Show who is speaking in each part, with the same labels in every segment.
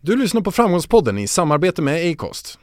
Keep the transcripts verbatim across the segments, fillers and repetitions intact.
Speaker 1: Du lyssnar på Framgångspodden i samarbete med Acast.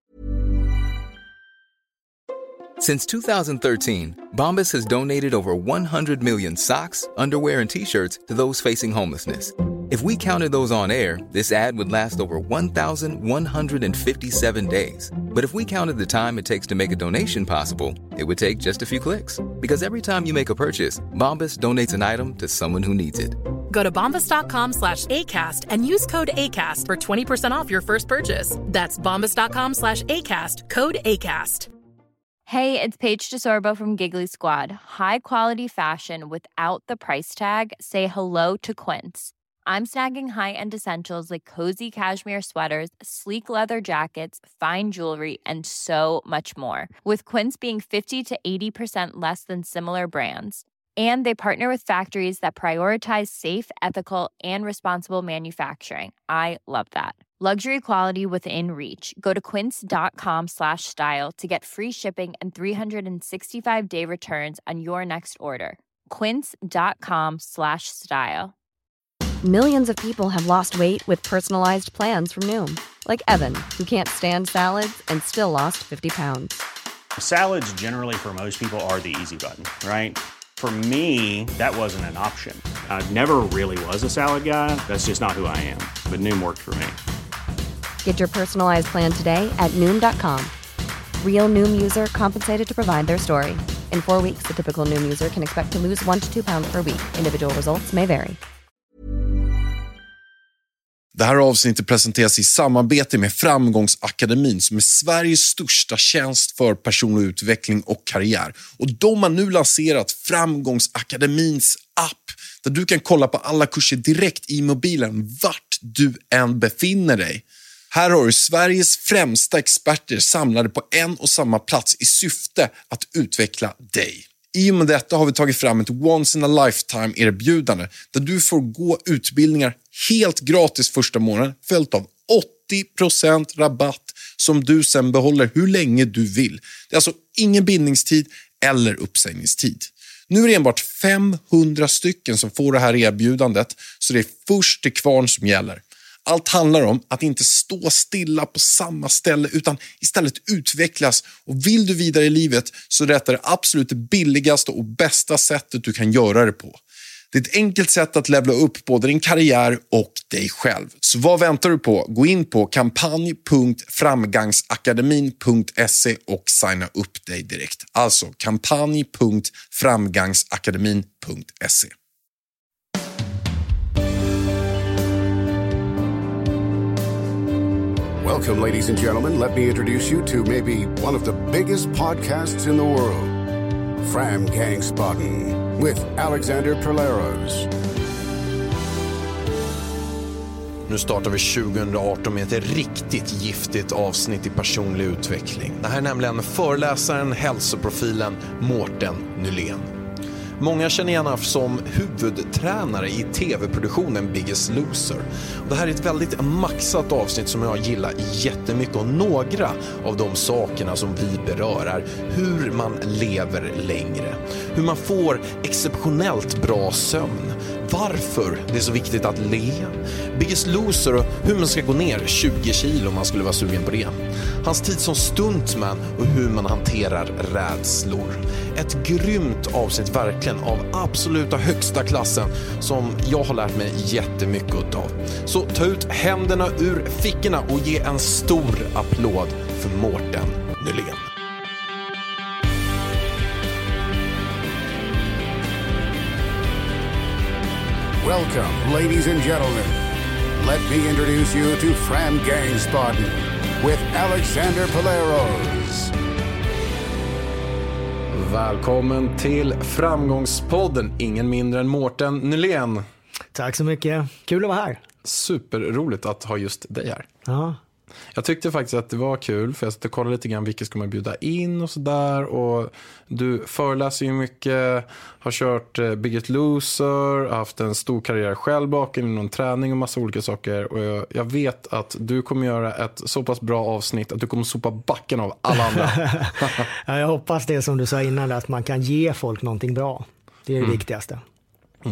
Speaker 2: Since two thousand thirteen, Bombas has donated over one hundred million socks, underwear, and T-shirts to those facing homelessness. If we counted those on air, this ad would last over one thousand one hundred fifty-seven days. But if we counted the time it takes to make a donation possible, it would take just a few clicks. Because every time you make a purchase, Bombas donates an item to someone who needs it.
Speaker 3: Go to bombas.com slash ACAST and use code ACAST for twenty percent off your first purchase. That's bombas.com slash ACAST, code ACAST.
Speaker 4: Hey, it's Paige DeSorbo from Giggly Squad. High quality fashion without the price tag. Say hello to Quince. I'm snagging high-end essentials like cozy cashmere sweaters, sleek leather jackets, fine jewelry, and so much more. With Quince being fifty to eighty percent less than similar brands. And they partner with factories that prioritize safe, ethical, and responsible manufacturing. I love that. Luxury quality within reach. Go to quince.com slash style to get free shipping and three sixty-five day returns on your next order. Quince.com slash style.
Speaker 5: Millions of people have lost weight with personalized plans from Noom. Like Evan, who can't stand salads and still lost fifty pounds.
Speaker 6: Salads generally for most people are the easy button, right? For me, that wasn't an option. I never really was a salad guy. That's just not who I am. But Noom worked for me.
Speaker 5: Get your personalized plan today at Noom dot com. Real Noom user compensated to provide their story. In four weeks, the typical Noom user can expect to lose one to two pounds per week. Individual results may vary.
Speaker 1: Det här avsnittet presenteras i samarbete med Framgångsakademin som är Sveriges största tjänst för personlig utveckling och karriär. Och de har nu lanserat Framgångsakademins app där du kan kolla på alla kurser direkt i mobilen vart du än befinner dig. Här har du Sveriges främsta experter samlade på en och samma plats i syfte att utveckla dig. I och med detta har vi tagit fram ett once in a lifetime erbjudande där du får gå utbildningar helt gratis första månaden följt av åttio procent rabatt som du sen behåller hur länge du vill. Det är alltså ingen bindningstid eller uppsägningstid. Nu är det enbart femhundra stycken som får det här erbjudandet så det är först till kvarn som gäller. Allt handlar om att inte stå stilla på samma ställe utan istället utvecklas. Och vill du vidare i livet så är detta det absolut billigaste och bästa sättet du kan göra det på. Det är ett enkelt sätt att levla upp både din karriär och dig själv. Så vad väntar du på? Gå in på kampanj punkt framgangsakademin punkt se och signa upp dig direkt. Alltså kampanj punkt framgangsakademin punkt se.
Speaker 7: Welcome, ladies and gentlemen. Let me introduce you to maybe one of the biggest podcasts in the world, Framgångsspodden, with Alexander Perleros.
Speaker 1: Nu startar vi tjugo arton med ett riktigt giftigt avsnitt i personlig utveckling. Det här är nämligen föreläsaren, hälsoprofilen Mårten Nylén. Många känner igen honom som huvudtränare i tv-produktionen Biggest Loser. Och det här är ett väldigt maxat avsnitt som jag gillar jättemycket. Och några av de sakerna som vi berör är hur man lever längre. Hur man får exceptionellt bra sömn. Varför det är så viktigt att le. Biggest Loser och hur man ska gå ner tjugo kilo om man skulle vara sugen på det. Hans tid som stuntman och hur man hanterar rädslor. Ett grymt avsnitt verkligen av absoluta högsta klassen som jag har lärt mig jättemycket av. Så ta ut händerna ur fickorna och ge en stor applåd för Mårten Nylén.
Speaker 7: Welcome, ladies and gentlemen. Let me introduce you to Framgångsspodden with Alexander Perleros.
Speaker 1: Välkommen till Framgångspodden, ingen mindre än Mårten Nylén.
Speaker 8: Tack så mycket, kul att vara här.
Speaker 1: Superroligt att ha just dig här.
Speaker 8: Ja.
Speaker 1: Jag tyckte faktiskt att det var kul för jag satt och kollade lite grann vilka ska man bjuda in och sådär. Och du föreläser ju mycket, har kört Biggest Loser, haft en stor karriär själv bakom inom träning och massa olika saker. Och jag, jag vet att du kommer göra ett så pass bra avsnitt att du kommer sopa backen av alla andra.
Speaker 8: Ja, jag hoppas det som du sa innan, att man kan ge folk någonting bra. Det är det
Speaker 1: mm.
Speaker 8: viktigaste.
Speaker 1: Mm.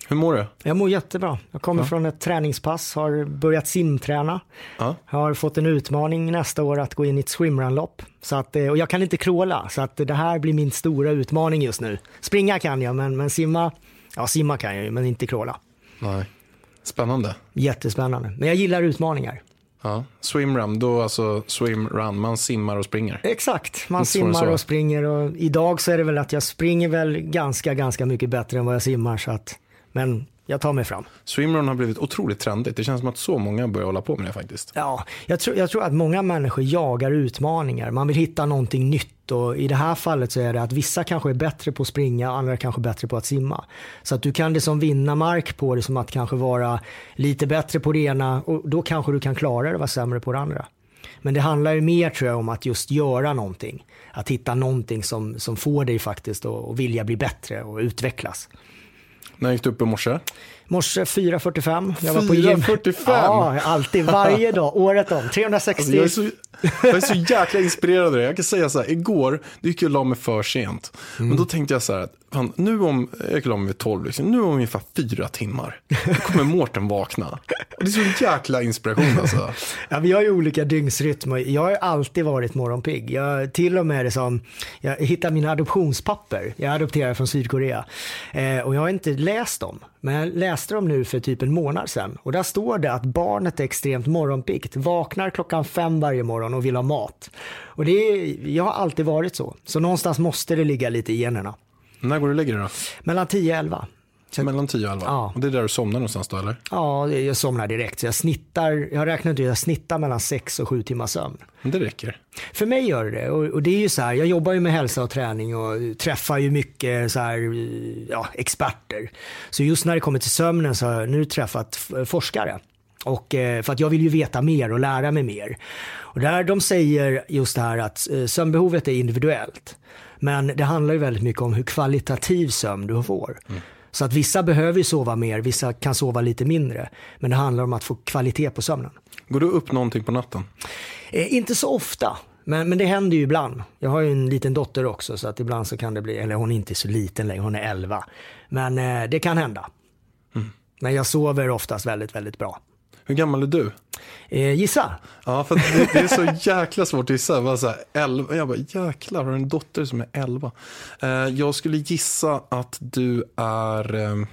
Speaker 9: Hur mår du?
Speaker 8: Jag mår jättebra. Jag kommer ja. från ett träningspass, har börjat simträna. Ja. Har fått en utmaning nästa år att gå in i ett swimrun-lopp. Så att, och jag kan inte kråla, så att det här blir min stora utmaning just nu. Springa kan jag, men, men simma, ja simma kan jag ju, men inte kråla.
Speaker 9: Nej. Spännande.
Speaker 8: Jättespännande. Men jag gillar utmaningar.
Speaker 9: Ja, swimrun, då alltså swimrun, man simmar och springer.
Speaker 8: Exakt, man simmar och springer och idag så är det väl att jag springer väl ganska, ganska mycket bättre än vad jag simmar så att, men jag tar mig fram.
Speaker 9: Swimrun har blivit otroligt trendigt, det känns som att så många börjar hålla på med det faktiskt.
Speaker 8: Ja, jag tror, jag tror att många människor jagar utmaningar, man vill hitta någonting nytt och i det här fallet så är det att vissa kanske är bättre på att springa, andra kanske är bättre på att simma. Så att du kan det som vinna mark på det som att kanske vara lite bättre på det ena och då kanske du kan klara det och vara sämre på det andra. Men det handlar ju mer tror jag om att just göra någonting. Att hitta någonting som, som får dig faktiskt att, att vilja bli bättre och utvecklas.
Speaker 9: När gick du upp i morse?
Speaker 8: Morse fyra fyrtiofem. Jag
Speaker 9: var på gym. fyra fyrtiofem?
Speaker 8: Ja, alltid, varje dag, året om. trehundrasextio.
Speaker 9: Alltså jag, är så, jag är så jäkla inspirerad av det. Jag kan säga så här, igår, det gick jag la mig för sent. Mm. Men då tänkte jag så här, fan, nu om, jag la mig vid tolv, liksom, nu om ungefär fyra timmar, då kommer Mårten vakna. Och det är så jäkla inspiration alltså.
Speaker 8: Ja, vi har ju olika dygnsrytmer. Jag har ju alltid varit morgonpigg. Jag till och med det som, jag hittade mina adoptionspapper. Jag adopterade från Sydkorea. Eh, och jag har inte läst dem. Men jag läste dem nu för typ en månad sedan. Och där står det att barnet är extremt morgonpiggt. Vaknar klockan fem varje morgon och vill ha mat. Och det är, jag har alltid varit så. Så någonstans måste det ligga lite i generna.
Speaker 9: När går du och lägger dig då?
Speaker 8: Mellan tio och elva.
Speaker 9: Så mellan tio och elva?
Speaker 8: Ja.
Speaker 9: Och det är där du somnar någonstans då, eller?
Speaker 8: Ja, jag somnar direkt. Så jag snittar, jag har räknat ut att jag snittar mellan sex och sju timmar sömn.
Speaker 9: Men det räcker.
Speaker 8: För mig gör det. Och, och det är ju så här, jag jobbar ju med hälsa och träning och träffar ju mycket så här, ja, experter. Så just när det kommer till sömnen så har jag nu träffat forskare. Och för att jag vill ju veta mer och lära mig mer. Och där de säger just det här att sömnbehovet är individuellt. Men det handlar ju väldigt mycket om hur kvalitativ sömn du får. Mm. Så att vissa behöver ju sova mer, vissa kan sova lite mindre. Men det handlar om att få kvalitet på sömnen.
Speaker 9: Går du upp någonting på natten?
Speaker 8: Eh, inte så ofta, men, men det händer ju ibland. Jag har ju en liten dotter också så att ibland så kan det bli, eller hon är inte så liten längre, hon är elva. Men eh, det kan hända. Mm. Men jag sover oftast väldigt, väldigt bra.
Speaker 9: Hur gammal är du?
Speaker 8: Eh, gissa.
Speaker 9: Ja, för det, det är så jäkla svårt att gissa. Bara så här, elva. Jag bara, jäklar, har en dotter som är elva. Eh, jag skulle gissa att du är eh,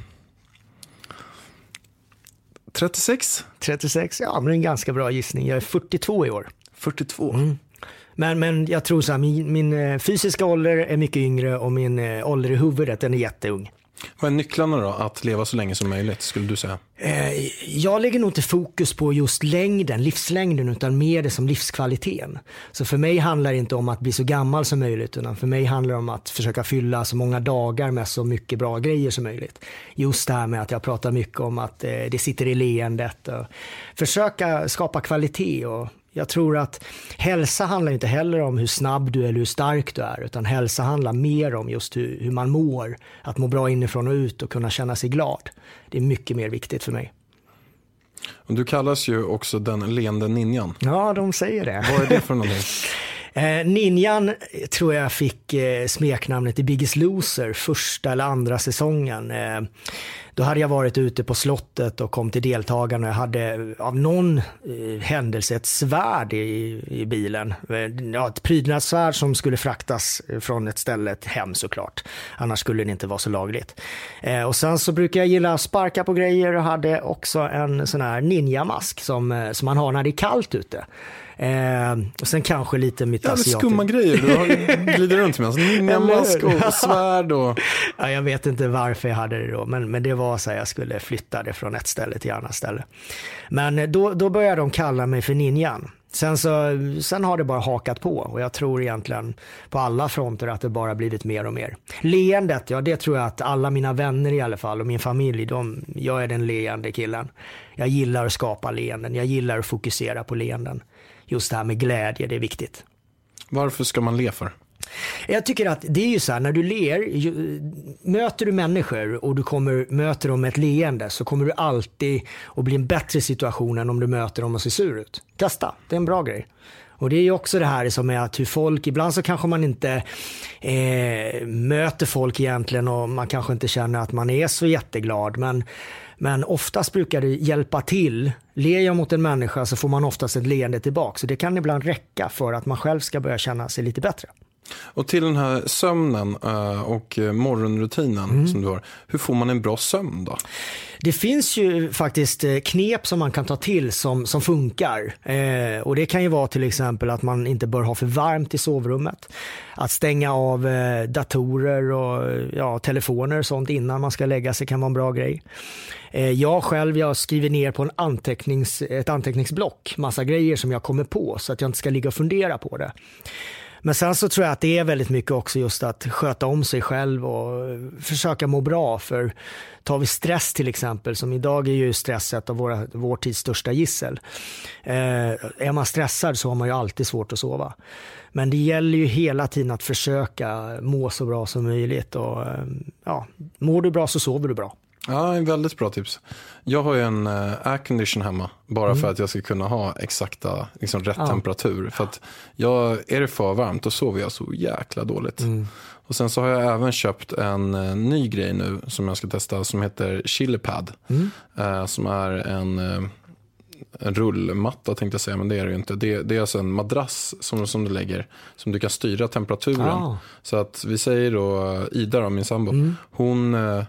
Speaker 9: trettiosex.
Speaker 8: trettiosex, ja men det är en ganska bra gissning. Jag är fyrtiotvå i år.
Speaker 9: fyrtiotvå?
Speaker 8: Mm. Men, men jag tror så här, min, min fysiska ålder är mycket yngre och min eh, ålder i huvudet den är jätteung.
Speaker 9: Vad är nycklarna då att leva så länge som möjligt skulle du säga?
Speaker 8: Eh, jag lägger nog inte fokus på just längden, livslängden utan mer det som livskvaliteten. Så för mig handlar det inte om att bli så gammal som möjligt utan för mig handlar det om att försöka fylla så många dagar med så mycket bra grejer som möjligt. Just det här med att jag pratar mycket om att eh, det sitter i leendet och försöka skapa kvalitet och jag tror att hälsa handlar inte heller om hur snabb du är eller hur stark du är utan hälsa handlar mer om just hur, hur man mår, att må bra inifrån och ut och kunna känna sig glad. Det är mycket mer viktigt för mig.
Speaker 9: Och du kallas ju också den leende ninjan.
Speaker 8: Ja, de säger det.
Speaker 9: Vad är det för någonting?
Speaker 8: Eh, ninjan tror jag fick eh, smeknamnet i Biggest Loser första eller andra säsongen. Eh, då hade jag varit ute på slottet och kom till deltagarna och jag hade av någon eh, händelse ett svärd i, i bilen. Eh, ja, ett prydnadssvärd som skulle fraktas från ett ställe hem såklart. Annars skulle det inte vara så lagligt. Eh, och sen så brukar jag gilla att sparka på grejer och hade också en sån här ninjamask som, eh, som man har när det är kallt ute. Eh, och sen kanske lite mitt
Speaker 9: asiatiskt. Ja, skumma grejer. Du har glider runt med. Alltså, ninjamask och svärd. Och...
Speaker 8: Ja, jag vet inte varför jag hade det då. Men, men det var så att jag skulle flytta det från ett ställe till annat ställe. Men då, då började de kalla mig för ninjan. Sen, så, sen har det bara hakat på. Och jag tror egentligen på alla fronter att det bara blivit mer och mer. Leendet, ja det tror jag att alla mina vänner i alla fall och min familj, de, jag är den leende killen. Jag gillar att skapa leenden. Jag gillar att fokusera på leenden. Just det här med glädje, det är viktigt.
Speaker 9: Varför ska man le för?
Speaker 8: Jag tycker att det är ju så här, när du ler, ju, möter du människor och du kommer, möter dem med ett leende så kommer du alltid att bli en bättre situation än om du möter dem och ser sur ut. Testa, det är en bra grej. Och det är ju också det här som är att hur folk, ibland så kanske man inte eh, möter folk egentligen och man kanske inte känner att man är så jätteglad. Men, men oftast brukar det hjälpa till. Ler jag mot en människa så får man oftast ett leende tillbaka. Så det kan ibland räcka för att man själv ska börja känna sig lite bättre.
Speaker 9: Och till den här sömnen och morgonrutinen mm. som du har, hur får man en bra sömn då?
Speaker 8: Det finns ju faktiskt knep som man kan ta till som, som funkar. Eh, och det kan ju vara till exempel att man inte bör ha för varmt i sovrummet. Att stänga av eh, datorer och ja, telefoner och sånt innan man ska lägga sig kan vara en bra grej. Eh, jag själv, jag skriver ner på en antecknings, ett anteckningsblock massa grejer som jag kommer på så att jag inte ska ligga och fundera på det. Men sen så tror jag att det är väldigt mycket också just att sköta om sig själv och försöka må bra. För tar vi stress till exempel, som idag är ju stress ett av våra, vår tids största gissel. Eh, är man stressad så har man ju alltid svårt att sova. Men det gäller ju hela tiden att försöka må så bra som möjligt. Och ja, mår du bra så sover du bra.
Speaker 9: Ja, en väldigt bra tips. Jag har ju en uh, aircondition hemma bara mm. för att jag ska kunna ha exakta, liksom rätt ja. temperatur. För att jag, är det för varmt då sover jag så jäkla dåligt. Mm. Och sen så har jag även köpt en uh, ny grej nu som jag ska testa som heter Chilipad. Mm. Uh, som är en, uh, en rullmatta tänkte jag säga, men det är det ju inte. Det, det är alltså en madrass som, som du lägger som du kan styra temperaturen. Ah. Så att vi säger då Ida då, min sambo, mm. hon... Uh,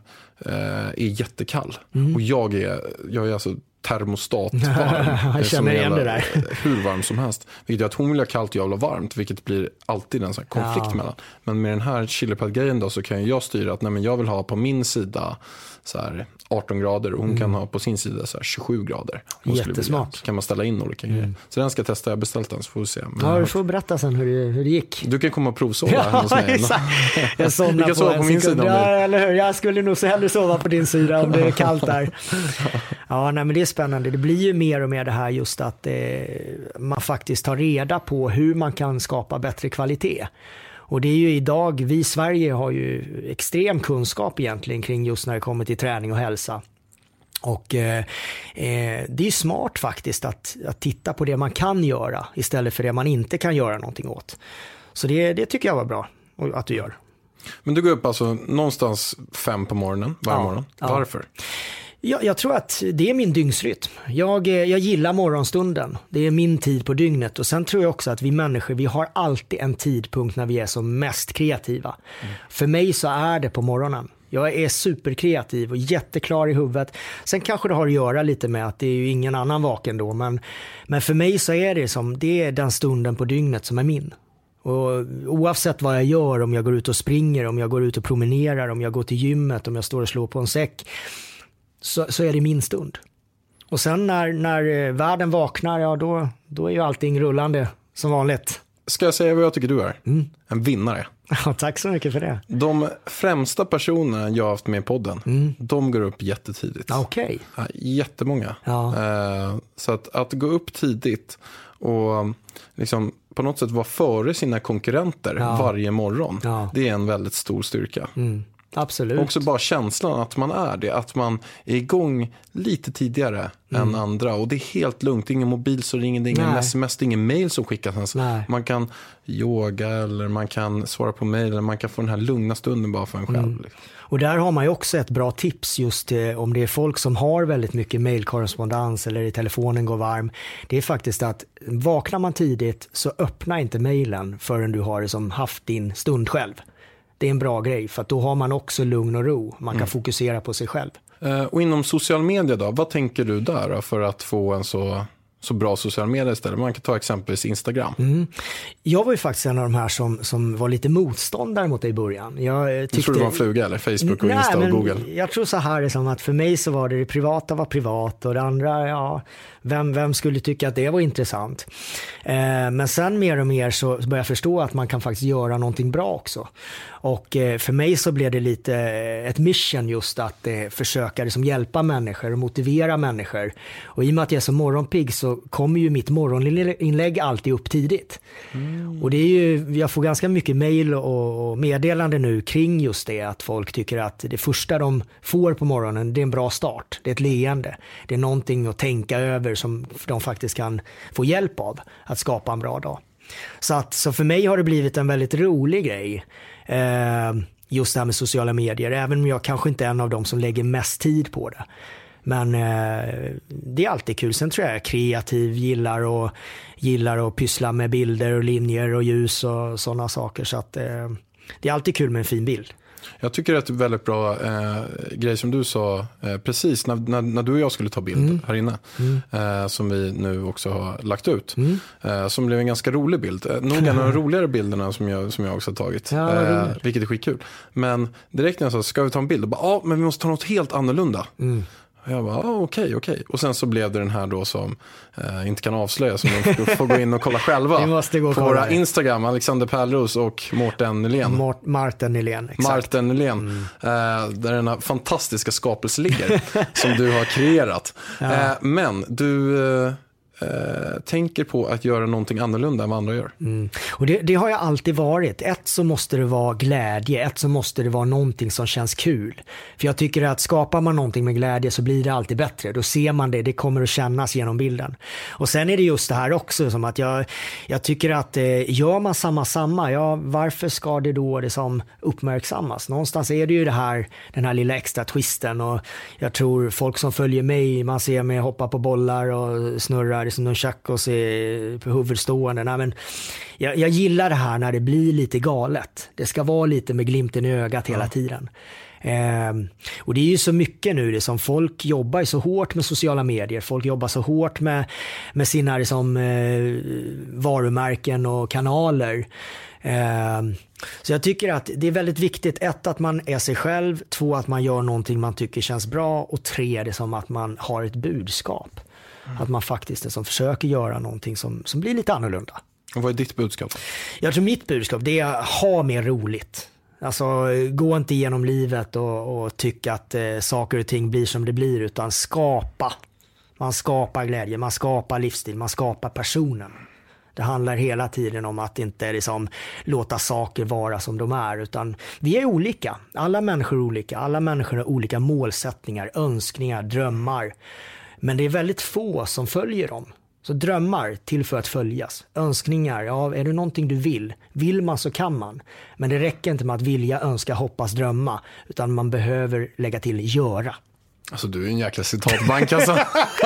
Speaker 9: är jättekall mm. och jag är jag är alltså termostatvarm.
Speaker 8: Jag känner igen det där.
Speaker 9: Hur varm som helst. Vilket gör att hon vill ha kallt och jag vill ha varmt, vilket blir alltid en sån här konflikt ja. mellan. Men med den här Chilipad-grejen då så kan jag styra att nej, men jag vill ha på min sida så här arton grader och hon mm. kan ha på sin sida så här tjugosju grader.
Speaker 8: Jättesmart.
Speaker 9: Så kan man ställa in olika mm. grejer. Så den ska jag testa, jag beställt den så får vi se. Men
Speaker 8: ja, du får berätta sen hur det, hur det gick.
Speaker 9: Du kan komma och provsova
Speaker 8: ja,
Speaker 9: hos mig.
Speaker 8: Jag somnar på,
Speaker 9: sova på min sida.
Speaker 8: Ja, eller hur? Jag skulle nog så hellre sova på din sida om det är kallt där. Ja, nej, men det är spännande. Det blir ju mer och mer det här just att eh, man faktiskt tar reda på hur man kan skapa bättre kvalitet. Och det är ju idag, vi i Sverige har ju extrem kunskap egentligen kring just när det kommer till träning och hälsa. Och eh, eh, det är smart faktiskt att, att titta på det man kan göra istället för det man inte kan göra någonting åt. Så det, det tycker jag var bra att du gör.
Speaker 9: Men du går upp alltså någonstans fem på morgonen varje ja, morgon. Varför?
Speaker 8: Ja. Jag, jag tror att det är min dygnsrytm. Jag, jag gillar morgonstunden. Det är min tid på dygnet. Och sen tror jag också att vi människor, vi har alltid en tidpunkt när vi är som mest kreativa. Mm. För mig så är det på morgonen. Jag är superkreativ och jätteklar i huvudet. Sen kanske det har att göra lite med att det är ju ingen annan vaken då. Men, men för mig så är det som, det är den stunden på dygnet som är min. Och oavsett vad jag gör, om jag går ut och springer, om jag går ut och promenerar, om jag går till gymmet, om jag står och slår på en säck. Så, så är det min stund. Och sen när, när världen vaknar, ja då, då är ju allting rullande som vanligt.
Speaker 9: Ska jag säga vad jag tycker du är? Mm. En vinnare.
Speaker 8: Ja, tack så mycket för det.
Speaker 9: De främsta personerna jag har haft med i podden, mm. de går upp jättetidigt.
Speaker 8: Okej. Okay.
Speaker 9: Ja, jättemånga. Ja. Uh, så att, att gå upp tidigt och liksom på något sätt vara före sina konkurrenter ja. varje morgon, ja. det är en väldigt stor styrka. Mm.
Speaker 8: Absolut.
Speaker 9: Också bara känslan att man är det. Att man är igång lite tidigare mm. än andra. Och det är helt lugnt. Ingen mobil så ringer det, ingen sms, ingen mail som skickas. Man kan yoga eller man kan svara på mail eller man kan få den här lugna stunden bara för en själv. Mm. Liksom.
Speaker 8: Och där har man ju också ett bra tips just eh, om det är folk som har väldigt mycket mailkorrespondens eller i telefonen går varm. Det är faktiskt att vaknar man tidigt så öppna inte mailen förrän du har liksom haft din stund själv. Det är en bra grej för att då har man också lugn och ro. Man kan mm. fokusera på sig själv.
Speaker 9: Eh, och inom social media då, vad tänker du där då för att få en så, så bra social media istället? Man kan ta exempelvis Instagram.
Speaker 8: Mm. Jag var ju faktiskt en av de här som, som var lite motståndare mot det i början. Jag tyckte...
Speaker 9: Du tror du var en fluga eller? Facebook och Nej, Insta och Google?
Speaker 8: Jag tror så här liksom att för mig så var det det privata var privat och det andra, ja, vem, vem skulle tycka att det var intressant? Eh, men sen mer och mer så började jag förstå att man kan faktiskt göra någonting bra också. Och eh, för mig så blev det lite ett mission just att eh, försöka liksom hjälpa människor och motivera människor. Och i och med att jag är så morgonpigg så så kommer ju mitt morgoninlägg alltid upp tidigt. Mm. Och det är ju, jag får ganska mycket mejl och meddelande nu kring just det, att folk tycker att det första de får på morgonen, det är en bra start. Det är ett leende. Det är någonting att tänka över som de faktiskt kan få hjälp av att skapa en bra dag. Så, att, så för mig har det blivit en väldigt rolig grej. Eh, just det här med sociala medier, även om jag kanske inte är en av dem som lägger mest tid på det. Men eh, det är alltid kul. Sen tror jag jag är kreativ, gillar och gillar att pyssla med bilder och linjer och ljus och sådana saker. Så att eh, det är alltid kul med en fin bild.
Speaker 9: Jag tycker att det är väldigt bra eh, grej som du sa eh, precis när, när, när du och jag skulle ta bild mm. här inne. Mm. Eh, som vi nu också har lagt ut. Mm. Eh, som blev en ganska rolig bild. Eh, nog en av de roligare bilderna som jag, som jag också har tagit. Ja, eh, vilket är skitkul. Men direkt när jag sa, ska vi ta en bild? Ja, ah, men vi måste ta något helt annorlunda. Mm. Jag bara, ah, okej, okay, okej. Okay. Och sen så blev det den här då som eh, inte kan avslöja, som de får, får gå in och kolla själva.
Speaker 8: Vi måste gå
Speaker 9: på våra Instagram, Alexander Pärleros och Mårten Nylén.
Speaker 8: Mart- Martin Nylén, exakt.
Speaker 9: Martin Nylén, mm. eh, där den här fantastiska skapelse ligger som du har kreerat. Ja. Eh, men du... Eh, Eh, tänker på att göra någonting annorlunda än vad andra gör.
Speaker 8: Mm. Och det, det har jag alltid varit. Ett så måste det vara glädje, ett så måste det vara någonting som känns kul. För jag tycker att skapar man någonting med glädje så blir det alltid bättre. Då ser man det, det kommer att kännas genom bilden. Och sen är det just det här också som att jag, jag tycker att eh, gör man samma samma, ja varför ska det då det som uppmärksammas? Någonstans är det ju det här, den här lilla extra twisten, och jag tror folk som följer mig, man ser mig hoppa på bollar och snurra som någon tjackos på huvudstående. Nej, men jag, jag gillar det här när det blir lite galet. Det ska vara lite med glimten i ögat hela ja. tiden. Eh, och det är ju så mycket nu, det som folk jobbar så hårt med sociala medier. Folk jobbar så hårt med, med sina liksom, eh, varumärken och kanaler. Eh, så jag tycker att det är väldigt viktigt, ett att man är sig själv, två att man gör någonting man tycker känns bra, och tre det som att man har ett budskap. Mm. Att man faktiskt är som försöker göra någonting som, som blir lite annorlunda.
Speaker 9: Och vad är ditt budskap?
Speaker 8: Jag tror mitt budskap det är att ha mer roligt. Alltså gå inte igenom livet och, och tycka att eh, saker och ting blir som det blir, utan skapa. Man skapar glädje, man skapar livsstil, man skapar personen. Det handlar hela tiden om att inte liksom låta saker vara som de är, utan vi är olika. Alla människor är olika, alla människor har olika målsättningar, önskningar, drömmar. Men det är väldigt få som följer dem. Så drömmar till för att följas. Önskningar, ja, är det någonting du vill? Vill man så kan man. Men det räcker inte med att vilja, önska, hoppas, drömma. Utan man behöver lägga till göra.
Speaker 9: Alltså du är en jäkla citatbank alltså.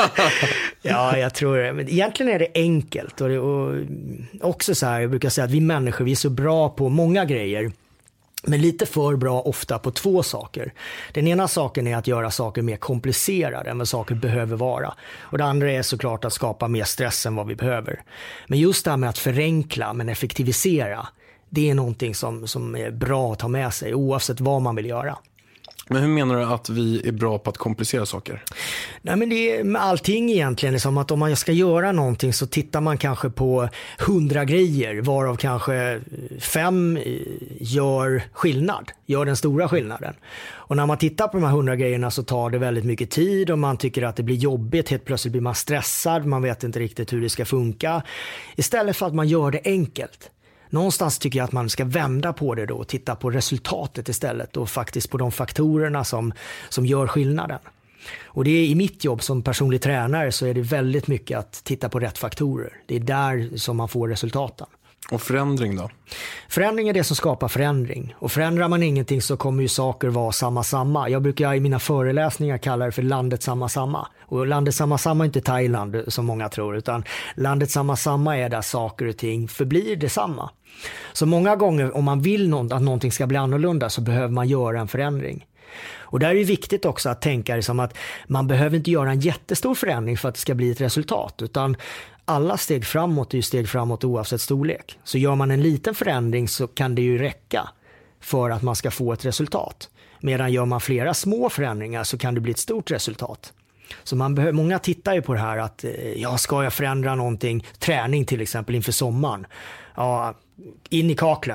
Speaker 8: Ja, jag tror det. Men egentligen är det enkelt. Och, det, och också så här, jag brukar säga att vi människor, vi är så bra på många grejer. Men lite för bra ofta på två saker. Den ena saken är att göra saker mer komplicerade än vad saker behöver vara. Och det andra är såklart att skapa mer stress än vad vi behöver. Men just det här med att förenkla men effektivisera, det är någonting som, som är bra att ta med sig oavsett vad man vill göra.
Speaker 9: Men hur menar du att vi är bra på att komplicera saker?
Speaker 8: Nej, men det är med allting egentligen. Liksom att om man ska göra någonting så tittar man kanske på hundra grejer, varav kanske fem gör skillnad, gör den stora skillnaden. Och när man tittar på de här hundra grejerna så tar det väldigt mycket tid och man tycker att det blir jobbigt. Helt plötsligt blir man stressad, man vet inte riktigt hur det ska funka. Istället för att man gör det enkelt. Någonstans tycker jag att man ska vända på det då och titta på resultatet istället och faktiskt på de faktorerna som, som gör skillnaden. Och det är i mitt jobb som personlig tränare så är det väldigt mycket att titta på rätt faktorer. Det är där som man får resultaten.
Speaker 9: Och förändring då?
Speaker 8: Förändring är det som skapar förändring. Och förändrar man ingenting så kommer ju saker vara samma samma. Jag brukar i mina föreläsningar kalla det för landet samma samma. Och landet samma samma är inte Thailand som många tror, utan landet samma samma är där saker och ting förblir detsamma. Så många gånger om man vill att någonting ska bli annorlunda så behöver man göra en förändring. Och där är det viktigt också att tänka det som att man behöver inte göra en jättestor förändring för att det ska bli ett resultat, utan alla steg framåt är ju steg framåt oavsett storlek. Så gör man en liten förändring så kan det ju räcka för att man ska få ett resultat. Medan gör man flera små förändringar så kan det bli ett stort resultat. Så man behöver, många tittar ju på det här att ja, ska jag förändra någonting, träning till exempel inför sommaren. Ja, in i kaklet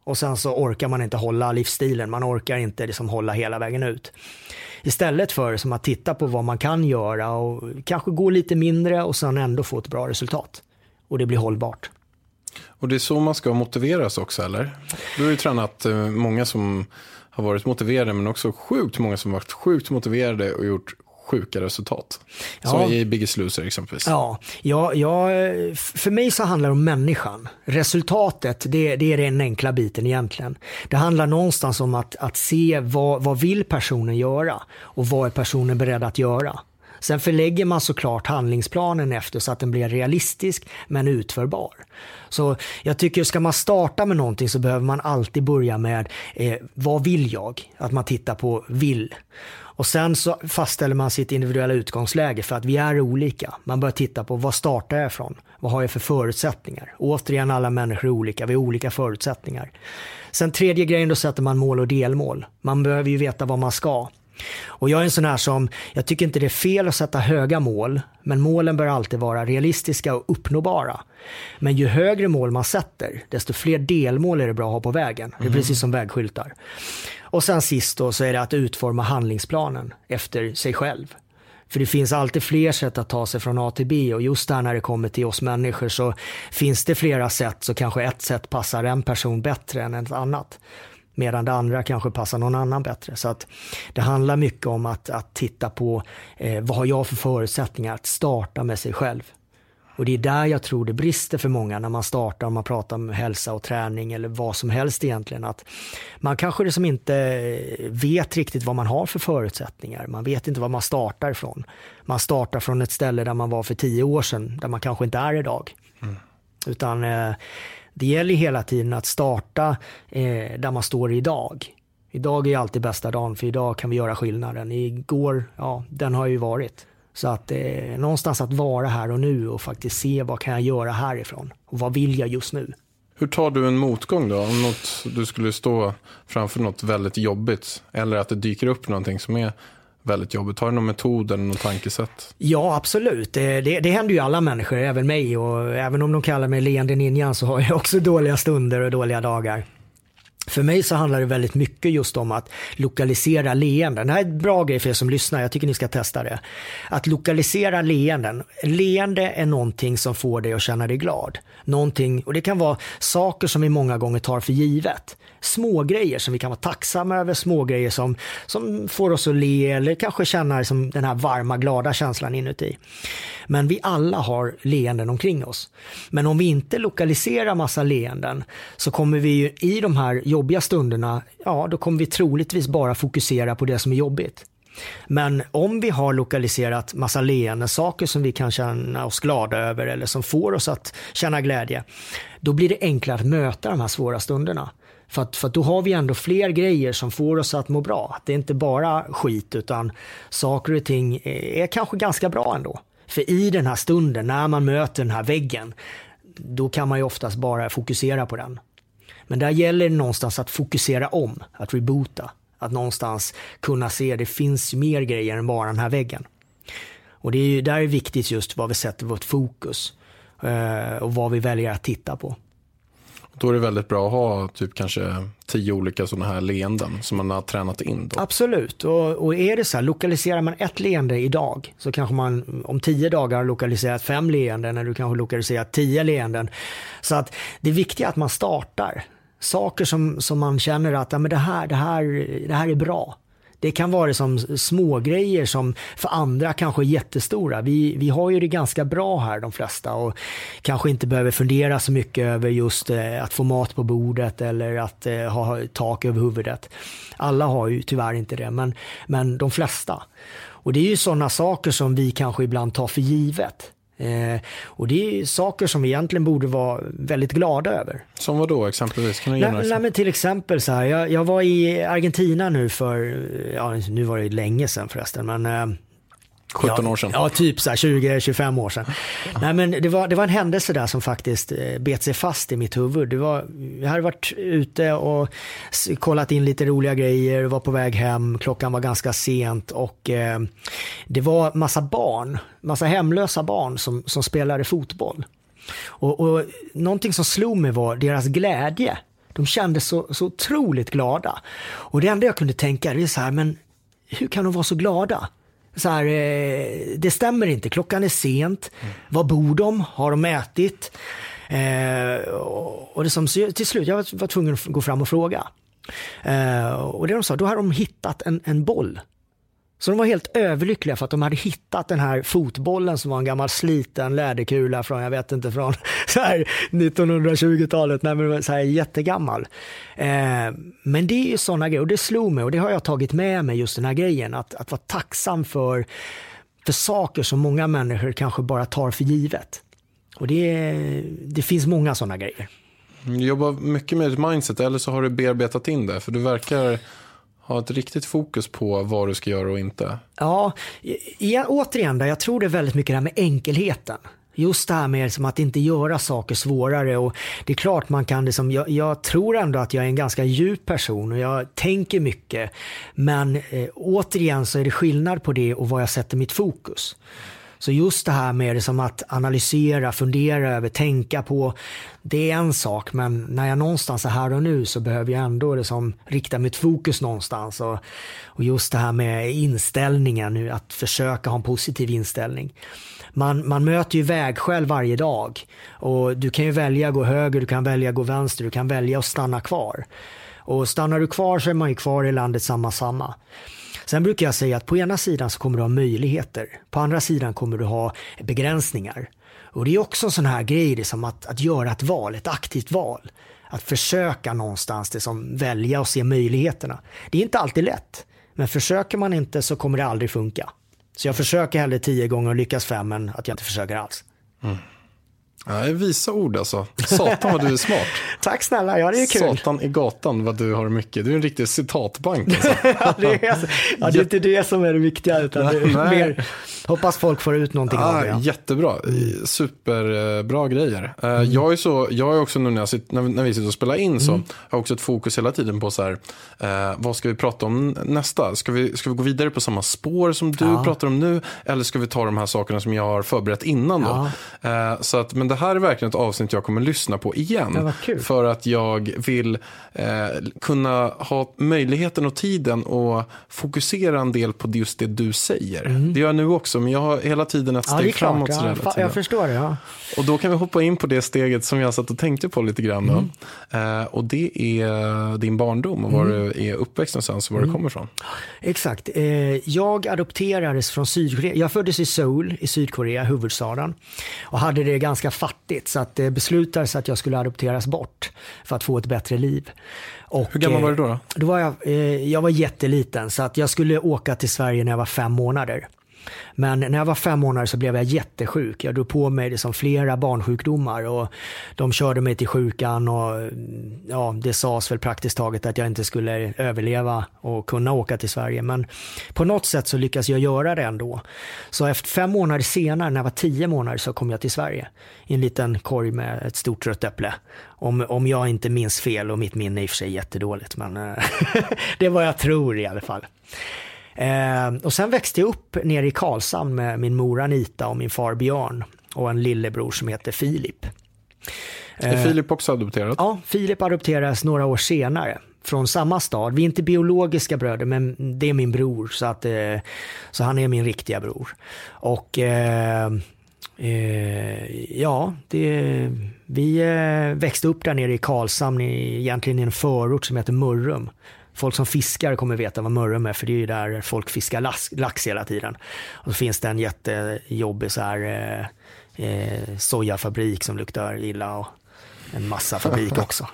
Speaker 8: Och sen så orkar man inte hålla livsstilen, man orkar inte liksom hålla hela vägen ut. Istället för som att titta på vad man kan göra och kanske gå lite mindre och sen ändå få ett bra resultat. Och det blir hållbart.
Speaker 9: Och det är så man ska motiveras också, eller? Du har ju tränat många som har varit motiverade, men också sjukt många som har varit sjukt motiverade och gjort sjuka resultat. Ja. Som i Biggest Loser exempelvis.
Speaker 8: Ja, ja, ja, för mig så handlar det om människan. Resultatet, det, det är den enkla biten egentligen. Det handlar någonstans om att, att se vad, vad vill personen göra och vad är personen beredd att göra. Sen förlägger man såklart handlingsplanen efter så att den blir realistisk men utförbar. Så jag tycker ska man starta med någonting så behöver man alltid börja med eh, vad vill jag? Att man tittar på vill. Och sen så fastställer man sitt individuella utgångsläge för att vi är olika. Man bör titta på vad startar jag ifrån? Vad har jag för förutsättningar? Återigen, alla människor är olika. Vi har olika förutsättningar. Sen tredje grejen, då sätter man mål och delmål. Man behöver ju veta vad man ska. Och jag är en sån här som, jag tycker inte det är fel att sätta höga mål, men målen bör alltid vara realistiska och uppnåbara. Men ju högre mål man sätter, desto fler delmål är det bra att ha på vägen. Det är mm. precis som vägskyltar. Och sen sist då så är det att utforma handlingsplanen efter sig själv. För det finns alltid fler sätt att ta sig från A till B, och just där när det kommer till oss människor så finns det flera sätt, så kanske ett sätt passar en person bättre än ett annat. Medan det andra kanske passar någon annan bättre. Så att det handlar mycket om att, att titta på eh, vad har jag för förutsättningar att starta med sig själv. Och det är där jag tror det brister för många när man startar, om man pratar om hälsa och träning eller vad som helst egentligen. Att man kanske liksom inte vet riktigt vad man har för förutsättningar. Man vet inte vad man startar ifrån. Man startar från ett ställe där man var för tio år sedan, där man kanske inte är idag. Mm. Utan... Eh, Det gäller hela tiden att starta eh, där man står idag. Idag är alltid bästa dagen, för idag kan vi göra skillnaden. Igår, ja, den har ju varit. Så att eh, någonstans att vara här och nu och faktiskt se vad kan jag göra härifrån. Och vad vill jag just nu?
Speaker 9: Hur tar du en motgång då? Om något, du skulle stå framför något väldigt jobbigt, eller att det dyker upp någonting som är väldigt jobbigt. Har du någon metod eller någon tankesätt?
Speaker 8: Ja, absolut. Det, det, det händer ju alla människor, även mig. Och även om de kallar mig leende ninjan så har jag också dåliga stunder och dåliga dagar. För mig så handlar det väldigt mycket just om att lokalisera leenden. Det här är ett bra grej för er som lyssnar. Jag tycker ni ska testa det. Att lokalisera leenden. Leende är någonting som får dig att känna dig glad. Någonting, och det kan vara saker som vi många gånger tar för givet. Små grejer som vi kan vara tacksamma över. Små grejer som, som får oss att le eller kanske känna liksom den här varma, glada känslan inuti. Men vi alla har leenden omkring oss. Men om vi inte lokaliserar massa leenden så kommer vi ju i de här jobbiga stunderna, ja, då kommer vi troligtvis bara fokusera på det som är jobbigt. Men om vi har lokaliserat massa leenden, saker som vi kan känna oss glada över eller som får oss att känna glädje, då blir det enklare att möta de här svåra stunderna. För att, för att då har vi ändå fler grejer som får oss att må bra. Det är inte bara skit, utan saker och ting är kanske ganska bra ändå. För i den här stunden, när man möter den här väggen, då kan man ju oftast bara fokusera på den. Men där gäller det någonstans att fokusera om, att reboota. Att någonstans kunna se att det finns mer grejer än bara den här väggen. Och det är ju, där är viktigt just vad vi sätter vårt fokus och vad vi väljer att titta på.
Speaker 9: Då är det väldigt bra att ha typ kanske tio olika sådana här leenden som man har tränat in då.
Speaker 8: Absolut, och, och är det så här, lokaliserar man ett leende idag så kanske man om tio dagar har lokaliserat fem leenden, eller du kanske lokaliserat tio leenden. Så att det är viktigt att man startar saker som, som man känner att ja, men det, här, det, här, det här är bra. Det kan vara som små grejer som för andra kanske är jättestora. Vi, vi har ju det ganska bra här, de flesta, och kanske inte behöver fundera så mycket över just eh, att få mat på bordet eller att eh, ha tak över huvudet. Alla har ju tyvärr inte det, men, men de flesta. Och det är ju sådana saker som vi kanske ibland tar för givet. Eh, och det är saker som vi egentligen borde vara väldigt glada över.
Speaker 9: Som vad då exempelvis? Kan du ge
Speaker 8: nej, nej, men till exempel så här, jag, jag var i Argentina nu för, ja, nu var det länge sedan förresten, men eh,
Speaker 9: sjutton år sedan.
Speaker 8: Ja, typ så här tjugo till tjugofem år sedan. Nej, men det var, det var en händelse där som faktiskt eh, bet sig fast i mitt huvud. Det var, jag hade varit ute och kollat in lite roliga grejer, var på väg hem, klockan var ganska sent och eh, det var massa barn, massa hemlösa barn som, som spelade fotboll. Och, och någonting som slog mig var deras glädje De kändes så, så otroligt glada. Och det enda jag kunde tänka är så här, men hur kan de vara så glada? Så här, eh, det stämmer inte, klockan är sent. Mm. Var bor de? Har de ätit? Eh, och det som, till slut jag var, var tvungen att gå fram och fråga. Eh, och det de sa, då har de hittat en, en boll. Så de var helt överlyckliga för att de hade hittat den här fotbollen som var en gammal sliten läderkula från, jag vet inte, från så här nittonhundratjugotalet, när man var så här jättegammal. Eh, men det är ju sådana grejer, och det slog mig, och det har jag tagit med mig, just den här grejen, att, att vara tacksam för, för saker som många människor kanske bara tar för givet. Och det, det finns många sådana grejer.
Speaker 9: Du jobbar mycket med ett mindset, eller så har du bearbetat in det, för du verkar ha ett riktigt fokus på vad du ska göra och inte.
Speaker 8: Ja, igen, återigen där, jag tror det är väldigt mycket det här med enkelheten. Just det här med liksom att inte göra saker svårare, och det är klart man kan liksom, jag, jag tror ändå att jag är en ganska djup person och jag tänker mycket, men eh, återigen så är det skillnad på det och vad jag sätter mitt fokus. Så just det här med liksom att analysera, fundera över, tänka på, det är en sak, men när jag någonstans är här och nu så behöver jag ändå liksom rikta mitt fokus någonstans. Och, och just det här med inställningen nu, att försöka ha en positiv inställning. Man, man möter ju vägskäl varje dag, och du kan ju välja att gå höger, du kan välja att gå vänster, du kan välja att stanna kvar. Och stannar du kvar så är man ju kvar i landet samma samma. Sen brukar jag säga att på ena sidan så kommer du ha möjligheter. På andra sidan kommer du ha begränsningar. Och det är också en sån här grej, det som att, att göra ett val, ett aktivt val. Att försöka någonstans det som välja och se möjligheterna. Det är inte alltid lätt. Men försöker man inte så kommer det aldrig funka. Så jag försöker hellre tio gånger och lyckas fem än att jag inte försöker alls.
Speaker 9: Mm. Ja, det är visa ord alltså. Satan vad du är smart.
Speaker 8: Tack snälla, ja det är kul.
Speaker 9: Satan i gatan vad du har mycket. Du är en riktig citatbank alltså.
Speaker 8: Ja, det är, ja, det är inte det som är det viktiga, utan det är mer, hoppas folk får ut någonting
Speaker 9: ah,
Speaker 8: av det. Ja.
Speaker 9: Jättebra, superbra grejer. Mm. Jag är så, jag är också nu när, jag sitter, när, när vi sitter och spelar in så mm. har jag också ett fokus hela tiden på så här, eh, vad ska vi prata om nästa? Ska vi, ska vi gå vidare på samma spår som du ja. pratar om nu? Eller ska vi ta de här sakerna som jag har förberett innan då? Ja. Eh, så att, men det här är verkligen ett avsnitt jag kommer lyssna på igen. För att jag vill eh, kunna ha möjligheten och tiden och fokusera en del på just det du säger. Mm. Det gör jag nu också, men jag har hela tiden ett steg ja, framåt.
Speaker 8: Ja,
Speaker 9: hela
Speaker 8: fa- jag förstår det, ja.
Speaker 9: Och då kan vi hoppa in på det steget som jag satt och tänkte på lite grann. Mm. Eh, och det är din barndom och var mm. du är uppväxt någonstans och var mm. du kommer ifrån.
Speaker 8: Exakt. Eh, jag adopterades från Sydkorea. Jag föddes i Seoul i Sydkorea, huvudstaden. Och hade det ganska fattigt, så att det beslutades att jag skulle adopteras bort för att få ett bättre liv. Och,
Speaker 9: hur gammal var du då? då?
Speaker 8: då var jag, eh, jag var jätteliten, så att jag skulle åka till Sverige när jag var fem månader. Men när jag var fem månader så blev jag jättesjuk. Jag drog på mig det som flera barnsjukdomar och de körde mig till sjukan och ja, det sades väl praktiskt taget att jag inte skulle överleva och kunna åka till Sverige. Men på något sätt så lyckades jag göra det ändå. Så efter fem månader senare, när jag var tio månader, så kom jag till Sverige i en liten korg med ett stort rött äpple. Om, om jag inte minns fel, och mitt minne är i och för sig jättedåligt, men det är vad jag tror i alla fall. Eh, och sen växte jag upp nere i Karlshamn med min mor Anita och min far Björn och en lillebror som heter Filip.
Speaker 9: Eh, är Filip också adopterad?
Speaker 8: Ja, Filip adopterades några år senare från samma stad. Vi är inte biologiska bröder, men det är min bror, så, att, eh, så han är min riktiga bror. Och eh, eh, ja, det, vi eh, växte upp där nere i Karlshamn, i, egentligen i en förort som heter Mörrum. Folk som fiskar kommer veta vad Mörrum är, för det är ju där folk fiskar lax, lax hela tiden. Och så finns det en jättejobbig så här, eh, eh, sojafabrik som luktar illa, och en massa fabrik också.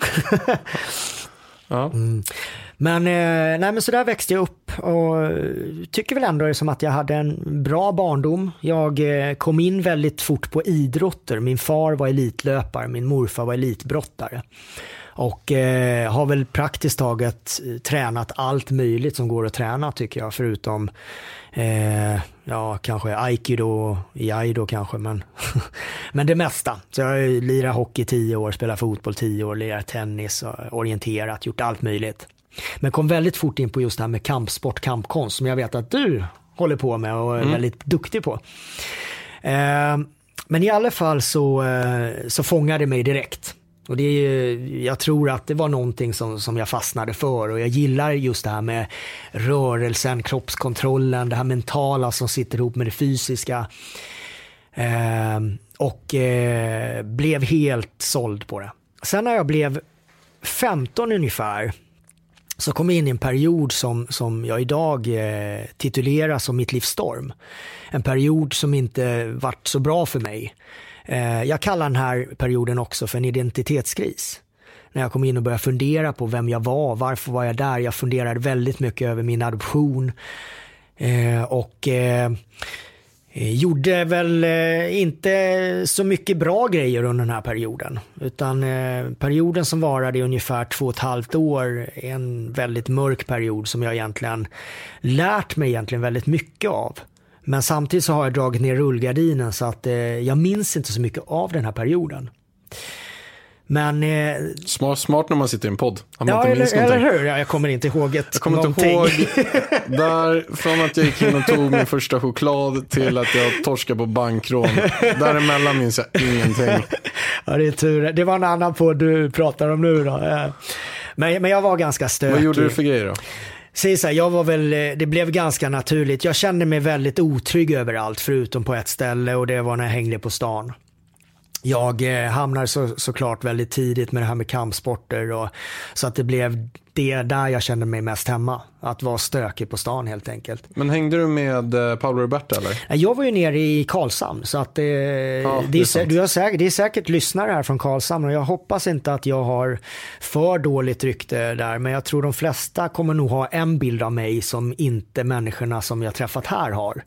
Speaker 9: Ja.
Speaker 8: Mm. Men, eh, nej, men så där växte jag upp och tycker väl ändå det som att jag hade en bra barndom. Jag eh, kom in väldigt fort på idrotter. Min far var elitlöpare, min morfar var elitbrottare. Och eh, har väl praktiskt taget tränat allt möjligt som går att träna, tycker jag. Förutom eh, ja, kanske aikido, iaido kanske. Men, men det mesta. Så jag har lirat hockey tio år, spelat fotboll tio år, lirat tennis, orienterat, gjort allt möjligt. Men kom väldigt fort in på just det här med kampsport, kampkonst, som jag vet att du håller på med och är mm. väldigt duktig på. Eh, men i alla fall så, eh, så fångade det mig direkt. Och det är, jag tror att det var någonting som, som jag fastnade för, och jag gillar just det här med rörelsen, kroppskontrollen, det här mentala som sitter ihop med det fysiska. Eh, och eh, blev helt såld på det. Sen när jag blev femton ungefär så kom jag in i en period som, som jag idag eh, titulerar som mitt livsstorm. En period som inte varit så bra för mig. Eh, jag kallar den här perioden också för en identitetskris. När jag kom in och började fundera på vem jag var, varför var jag där. Jag funderade väldigt mycket över min adoption. Eh, och... Eh, gjorde väl eh, inte så mycket bra grejer under den här perioden, utan eh, perioden som varade i ungefär två och ett halvt år är en väldigt mörk period som jag egentligen lärt mig egentligen väldigt mycket av. Men samtidigt så har jag dragit ner rullgardinen så att eh, jag minns inte så mycket av den här perioden. Men, eh,
Speaker 9: smart, smart när man sitter i en podd.
Speaker 8: Ja, eller, eller hur? Jag kommer inte ihåg ett
Speaker 9: Jag kommer
Speaker 8: någonting.
Speaker 9: inte ihåg där, från att jag gick in och tog min första choklad till att jag torskade på bankrån. Däremellan minns jag ingenting.
Speaker 8: Ja, det är tur. Det var en annan på du pratar om nu då. Men, men jag var ganska stökig.
Speaker 9: Vad gjorde du för grejer då?
Speaker 8: Säg så här, jag var väl, det blev ganska naturligt. Jag kände mig väldigt otrygg överallt förutom på ett ställe, och det var när jag hängde på stan. Jag eh, hamnade så, såklart väldigt tidigt med det här med kampsporter, och, så att det blev det där jag kände mig mest hemma. Att vara stökig på stan helt enkelt.
Speaker 9: Men hängde du med eh, Paolo Roberto eller?
Speaker 8: Jag var ju nere i Karlshamn, så att eh, ja, det, är, du har säkert, det är säkert lyssnare här från Karlshamn, och jag hoppas inte att jag har för dåligt rykte där, men jag tror de flesta kommer nog ha en bild av mig som inte människorna som jag träffat här har.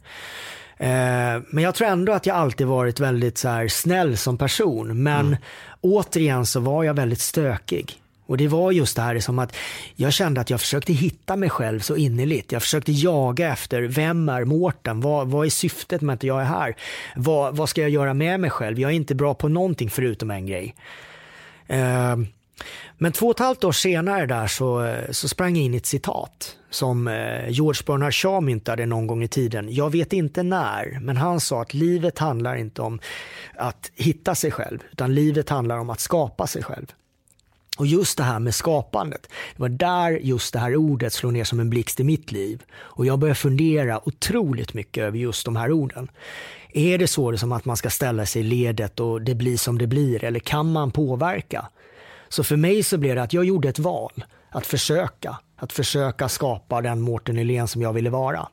Speaker 8: Men jag tror ändå att jag alltid varit väldigt så här snäll som person. Men mm. återigen så var jag väldigt stökig. Och det var just det här som att jag kände att jag försökte hitta mig själv så innerligt. Jag försökte jaga efter, vem är Mårten? Vad, vad är syftet med att jag är här? Vad, vad ska jag göra med mig själv? Jag är inte bra på någonting förutom en grej. Uh, Men två och ett halvt år senare där så, så sprang jag in i ett citat som eh, George Bernard Shaw myntade någon gång i tiden. Jag vet inte när, men han sa att livet handlar inte om att hitta sig själv, utan livet handlar om att skapa sig själv. Och just det här med skapandet, det var där just det här ordet slår ner som en blixt i mitt liv. Och jag började fundera otroligt mycket över just de här orden. Är det så det som att man ska ställa sig i ledet och det blir som det blir, eller kan man påverka? Så för mig så blev det att jag gjorde ett val. Att försöka. Att försöka skapa den Mårten Nylén som jag ville vara.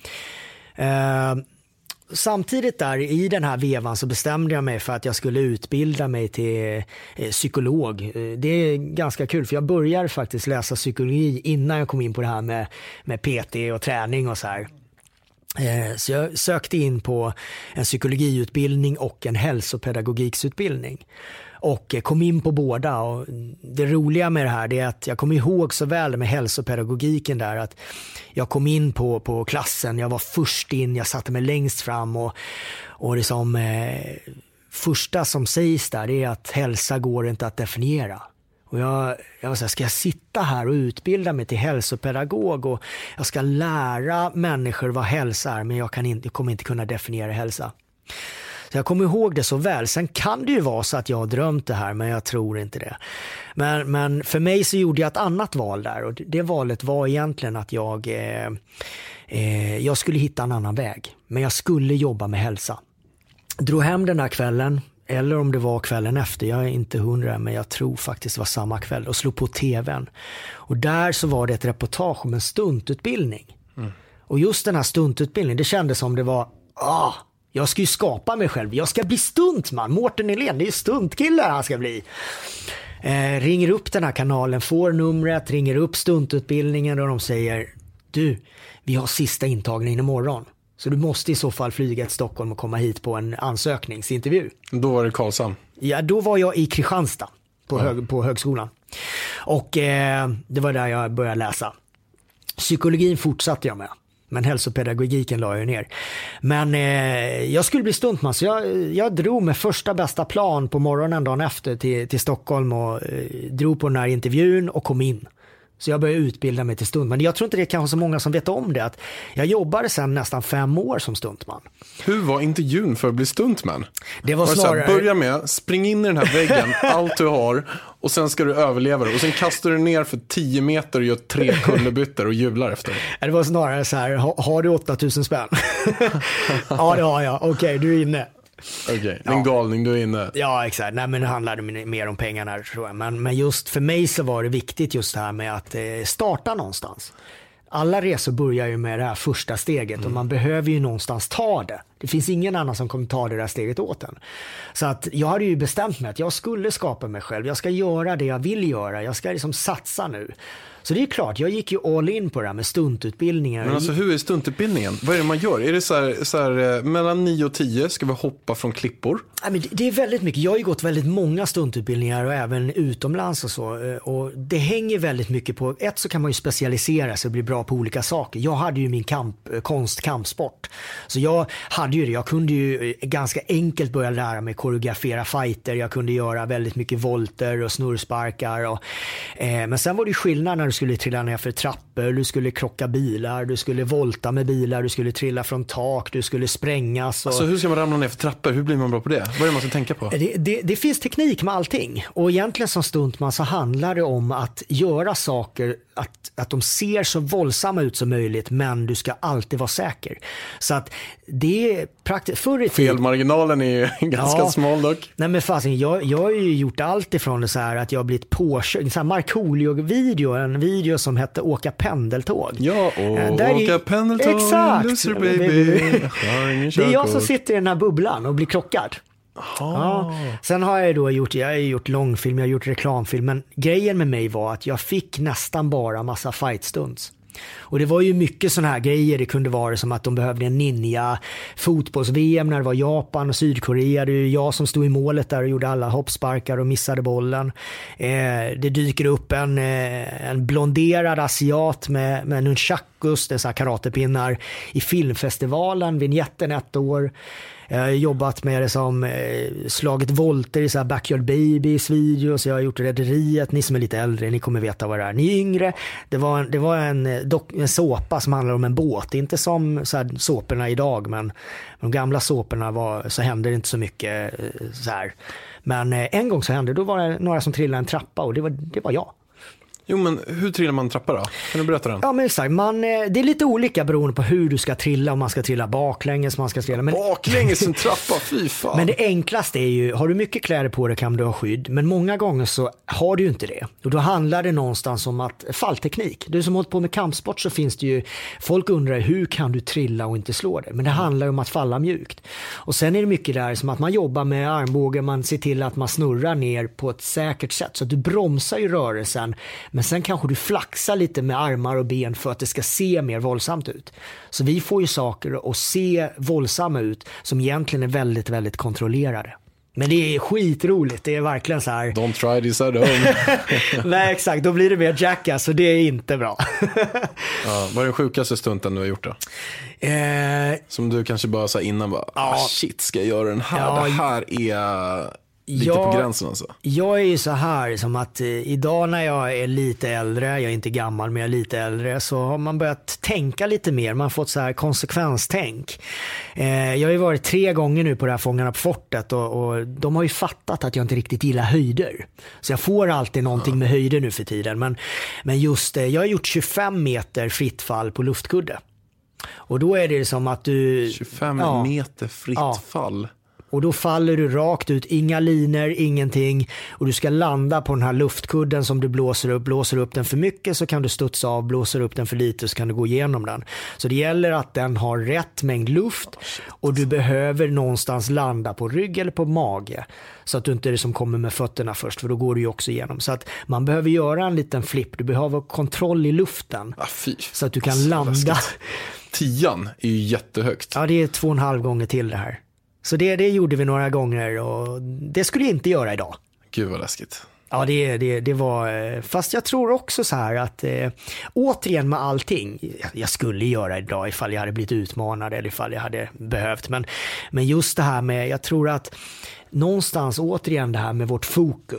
Speaker 8: Eh, samtidigt där i den här vevan så bestämde jag mig för att jag skulle utbilda mig till eh, psykolog. Eh, det är ganska kul, för jag började faktiskt läsa psykologi innan jag kom in på det här med, med P T och träning och så här. Eh, så jag sökte in på en psykologiutbildning och en hälsopedagogiksutbildning. Och kom in på båda, och det roliga med det här är att jag kommer ihåg så väl med hälsopedagogiken där att jag kom in på, på klassen, jag var först in, jag satte mig längst fram, och, och liksom, eh, första som sägs där är att hälsa går inte att definiera. Och jag, jag var så här, ska jag sitta här och utbilda mig till hälsopedagog och jag ska lära människor vad hälsa är, men jag, kan inte, jag kommer inte kunna definiera hälsa. Så jag kommer ihåg det så väl. Sen kan det ju vara så att jag har drömt det här, men jag tror inte det. Men, men för mig så gjorde jag ett annat val där, och det valet var egentligen att jag, eh, eh, jag skulle hitta en annan väg. Men jag skulle jobba med hälsa. Drog hem den här kvällen, eller om det var kvällen efter, jag är inte hundra, men jag tror faktiskt det var samma kväll, och slog på tvn. Och där så var det ett reportage om en stuntutbildning. Mm. Och just den här stuntutbildningen, det kändes som det var, ah, jag ska ju skapa mig själv. Jag ska bli stuntman. Mårten Nylén, det är ju stuntkille han ska bli. Eh, ringer upp den här kanalen, får numret, ringer upp stuntutbildningen, och de säger, du, vi har sista intagningen imorgon. Så du måste i så fall flyga till Stockholm och komma hit på en ansökningsintervju.
Speaker 9: Då var det Karlshamn?
Speaker 8: Ja, då var jag i Kristianstad på, hög, ja. på högskolan. Och eh, det var där jag började läsa. Psykologin fortsatte jag med. Men hälsopedagogiken la jag ner. Men eh, jag skulle bli stuntman, så jag, jag drog med första bästa plan på morgonen dagen efter till, till Stockholm och eh, drog på den här intervjun och kom in. Så jag började utbilda mig till stuntman. Jag tror inte det är kanske så många som vet om det. Att jag jobbade sedan nästan fem år som stuntman.
Speaker 9: Hur var intervjun för att bli stuntman?
Speaker 8: Det var,
Speaker 9: var
Speaker 8: snarare...
Speaker 9: det så här, börja med, spring in i den här väggen, allt du har, och sen ska du överleva det. Och sen kastar du ner för tio meter och gör tre kullerbyttor och jublar efter det.
Speaker 8: Det var snarare så här, har, har du åtta tusen spänn? Ja, det har jag. Okej, okay, du är inne.
Speaker 9: Okej, okay, en galning, du är inne.
Speaker 8: Ja, exakt. Nej, men det handlade mer om pengarna, tror jag. Men, men just för mig så var det viktigt just det här med att eh, starta någonstans. Alla resor börjar ju med det här första steget mm. och man behöver ju någonstans ta det. Det finns ingen annan som kommer ta det där steget åt en. Så att jag hade ju bestämt mig att jag skulle skapa mig själv. Jag ska göra det jag vill göra. Jag ska liksom satsa nu. Så det är klart, jag gick ju all in på det här med stuntutbildningar.
Speaker 9: Men alltså hur är stuntutbildningen? Vad är det man gör? Är det så här, så här mellan nio och tio ska vi hoppa från klippor?
Speaker 8: Ja, men det är väldigt mycket. Jag har ju gått väldigt många stuntutbildningar och även utomlands och så. Och det hänger väldigt mycket på, ett så kan man ju specialisera sig och bli bra på olika saker. Jag hade ju min kamp, konst, kampsport. Så jag hade ju det. Jag kunde ju ganska enkelt börja lära mig koreografera fighter. Jag kunde göra väldigt mycket volter och snurrsparkar. Och, eh, men sen var det ju skillnad när du skulle trilla ner för trappor, du skulle krocka bilar, du skulle volta med bilar, du skulle trilla från tak, du skulle sprängas. Och...
Speaker 9: Alltså hur ska man ramla ner för trappor? Hur blir man bra på det? Vad är det man ska tänka på?
Speaker 8: Det, det, det finns teknik med allting. Och egentligen som stuntman så handlar det om att göra saker att, att de ser så våldsamma ut som möjligt, men du ska alltid vara säker. Så att det är praktiskt.
Speaker 9: Felmarginalen är ganska ja, smal dock.
Speaker 8: Nej men fasen, jag, jag har ju gjort allt ifrån det så här att jag har blivit påkörd. Så här Markoolio-video, en video som hette Åka pendeltåg.
Speaker 9: Ja, och
Speaker 8: där
Speaker 9: åka
Speaker 8: är,
Speaker 9: pendeltåg,
Speaker 8: exakt,
Speaker 9: loser baby.
Speaker 8: Det är jag som sitter i den här bubblan och blir klockad. Ja. Sen har jag då gjort, jag har gjort långfilm, jag har gjort reklamfilm, men grejen med mig var att jag fick nästan bara massa fight stunts. Och det var ju mycket såna här grejer. Det kunde vara som att de behövde en ninja fotbolls-V M när det var Japan och Sydkorea. Det är jag som stod i målet där och gjorde alla hoppsparkar och missade bollen. Eh, det dyker upp en, eh, en blonderad asiat med, med nunchakus, dessa karatepinnar, i filmfestivalen, vignetten ett år. Jag har jobbat med det som eh, slagit volter i så här Backyard Babies videos. Jag har gjort Rederiet. Ni som är lite äldre, ni kommer veta vad det är. Ni är yngre. Det var en, det var en, dok- en såpa som handlar om en båt. Inte som så här, såporna idag, men de gamla såporna var, så hände det inte så mycket eh, så här. Men eh, en gång så hände det. Då var det några som trillade en trappa och det var, det var jag.
Speaker 9: Jo, men hur trillar man trappa då? Kan du berätta den?
Speaker 8: Ja, men exakt. Man, det är lite olika beroende på hur du ska trilla. Om man ska trilla baklänges, man ska trilla... Men...
Speaker 9: Baklänges en trappa, fy fan.
Speaker 8: Men det enklaste är ju, har du mycket kläder på dig kan du ha skydd. Men många gånger så har du ju inte det. Och då handlar det någonstans om att fallteknik. Du som hållit på med kampsport så finns det ju... Folk undrar, hur kan du trilla och inte slå det? Men det handlar om att falla mjukt. Och sen är det mycket där som att man jobbar med armbågen. Man ser till att man snurrar ner på ett säkert sätt. Så att du bromsar ju rörelsen. Men sen kanske du flaxar lite med armar och ben för att det ska se mer våldsamt ut. Så vi får ju saker att se våldsamma ut som egentligen är väldigt, väldigt kontrollerade. Men det är skitroligt, det är verkligen så här...
Speaker 9: Don't try this at home.
Speaker 8: Nej, exakt, då blir det mer Jackass, så det är inte bra.
Speaker 9: Ja, vad är den sjukaste stunten du har gjort då?
Speaker 8: Eh...
Speaker 9: Som du kanske bara sa innan, bara,
Speaker 8: ja.
Speaker 9: ah, shit, ska jag göra den här? Ja. Det här är... Lite
Speaker 8: jag,
Speaker 9: på gränsen alltså.
Speaker 8: Jag är ju så här som att eh, idag när jag är lite äldre, jag är inte gammal men jag är lite äldre, så har man börjat tänka lite mer. Man har fått så här konsekvenstänk. Eh, jag har ju varit tre gånger nu på det här Fångarna på fortet och, och de har ju fattat att jag inte riktigt gillar höjder. Så jag får alltid någonting ja. med höjder nu för tiden. Men, men just eh, jag har gjort tjugofem meter fritt fall på luftkudde. Och då är det som att du...
Speaker 9: tjugofem ja, meter fritt ja. fall.
Speaker 8: Och då faller du rakt ut, inga linor, ingenting. Och du ska landa på den här luftkudden som du blåser upp. Blåser upp den för mycket så kan du studsa av. Blåser upp den för lite så kan du gå igenom den. Så det gäller att den har rätt mängd luft. Och du behöver någonstans landa på rygg eller på mage. Så att du inte är det som kommer med fötterna först, för då går du ju också igenom. Så att man behöver göra en liten flipp. Du behöver kontroll i luften.
Speaker 9: Ah, fy.
Speaker 8: Så att du kan landa.
Speaker 9: Tian är ju jättehögt.
Speaker 8: Ja, det är två och en halv gånger till det här. Så det, det gjorde vi några gånger och det skulle jag inte göra idag.
Speaker 9: Gud vad läskigt.
Speaker 8: Ja, det, det, det var... Fast jag tror också så här att eh, återigen med allting, jag, jag skulle göra idag ifall jag hade blivit utmanad eller ifall jag hade behövt. Men, men just det här med, jag tror att någonstans återigen det här med vårt fokus.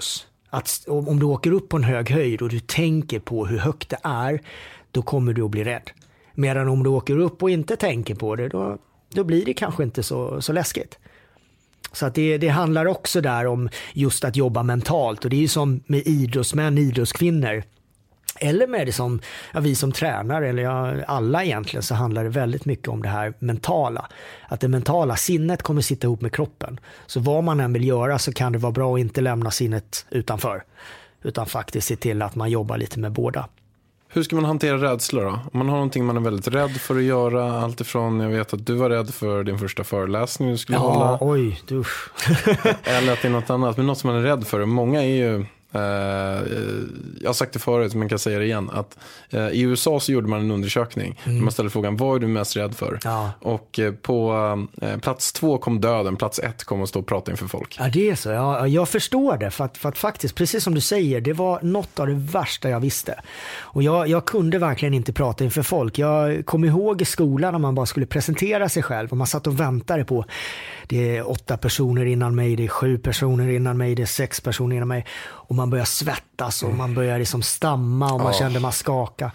Speaker 8: Att om du åker upp på en hög höjd och du tänker på hur högt det är, då kommer du att bli rädd. Medan om du åker upp och inte tänker på det, då, då blir det kanske inte så, så läskigt. Så att det, det handlar också där om just att jobba mentalt. Och det är ju som med idrottsmän, idrottskvinnor. Eller med det som ja, vi som tränar, eller ja, alla egentligen, så handlar det väldigt mycket om det här mentala. Att det mentala sinnet kommer sitta ihop med kroppen. Så vad man än vill göra så kan det vara bra att inte lämna sinnet utanför. Utan faktiskt se till att man jobbar lite med båda.
Speaker 9: Hur ska man hantera rädsla då? Om man har någonting man är väldigt rädd för att göra, allt ifrån, jag vet att du var rädd för din första föreläsning du skulle
Speaker 8: ja,
Speaker 9: hålla.
Speaker 8: Oj, du.
Speaker 9: Eller att det är något annat, men något som man är rädd för. Många är ju, eh, jag har sagt det förut men kan säga det igen, att eh, i U S A så gjorde man en undersökning. Mm. Man ställde frågan, vad är du mest rädd för?
Speaker 8: Ja.
Speaker 9: Och eh, på eh, plats två kom döden, plats ett kom att stå och prata inför folk.
Speaker 8: Ja, det är så. Ja, jag förstår det. För att, för att faktiskt, precis som du säger, det var något av det värsta jag visste. Och jag, jag kunde verkligen inte prata inför folk. Jag kom ihåg i skolan när man bara skulle presentera sig själv och man satt och väntade på, det är åtta personer innan mig, det är sju personer innan mig, det är sex personer innan mig. Och man börjar svettas och man börjar liksom stamma och man oh. kände man skaka.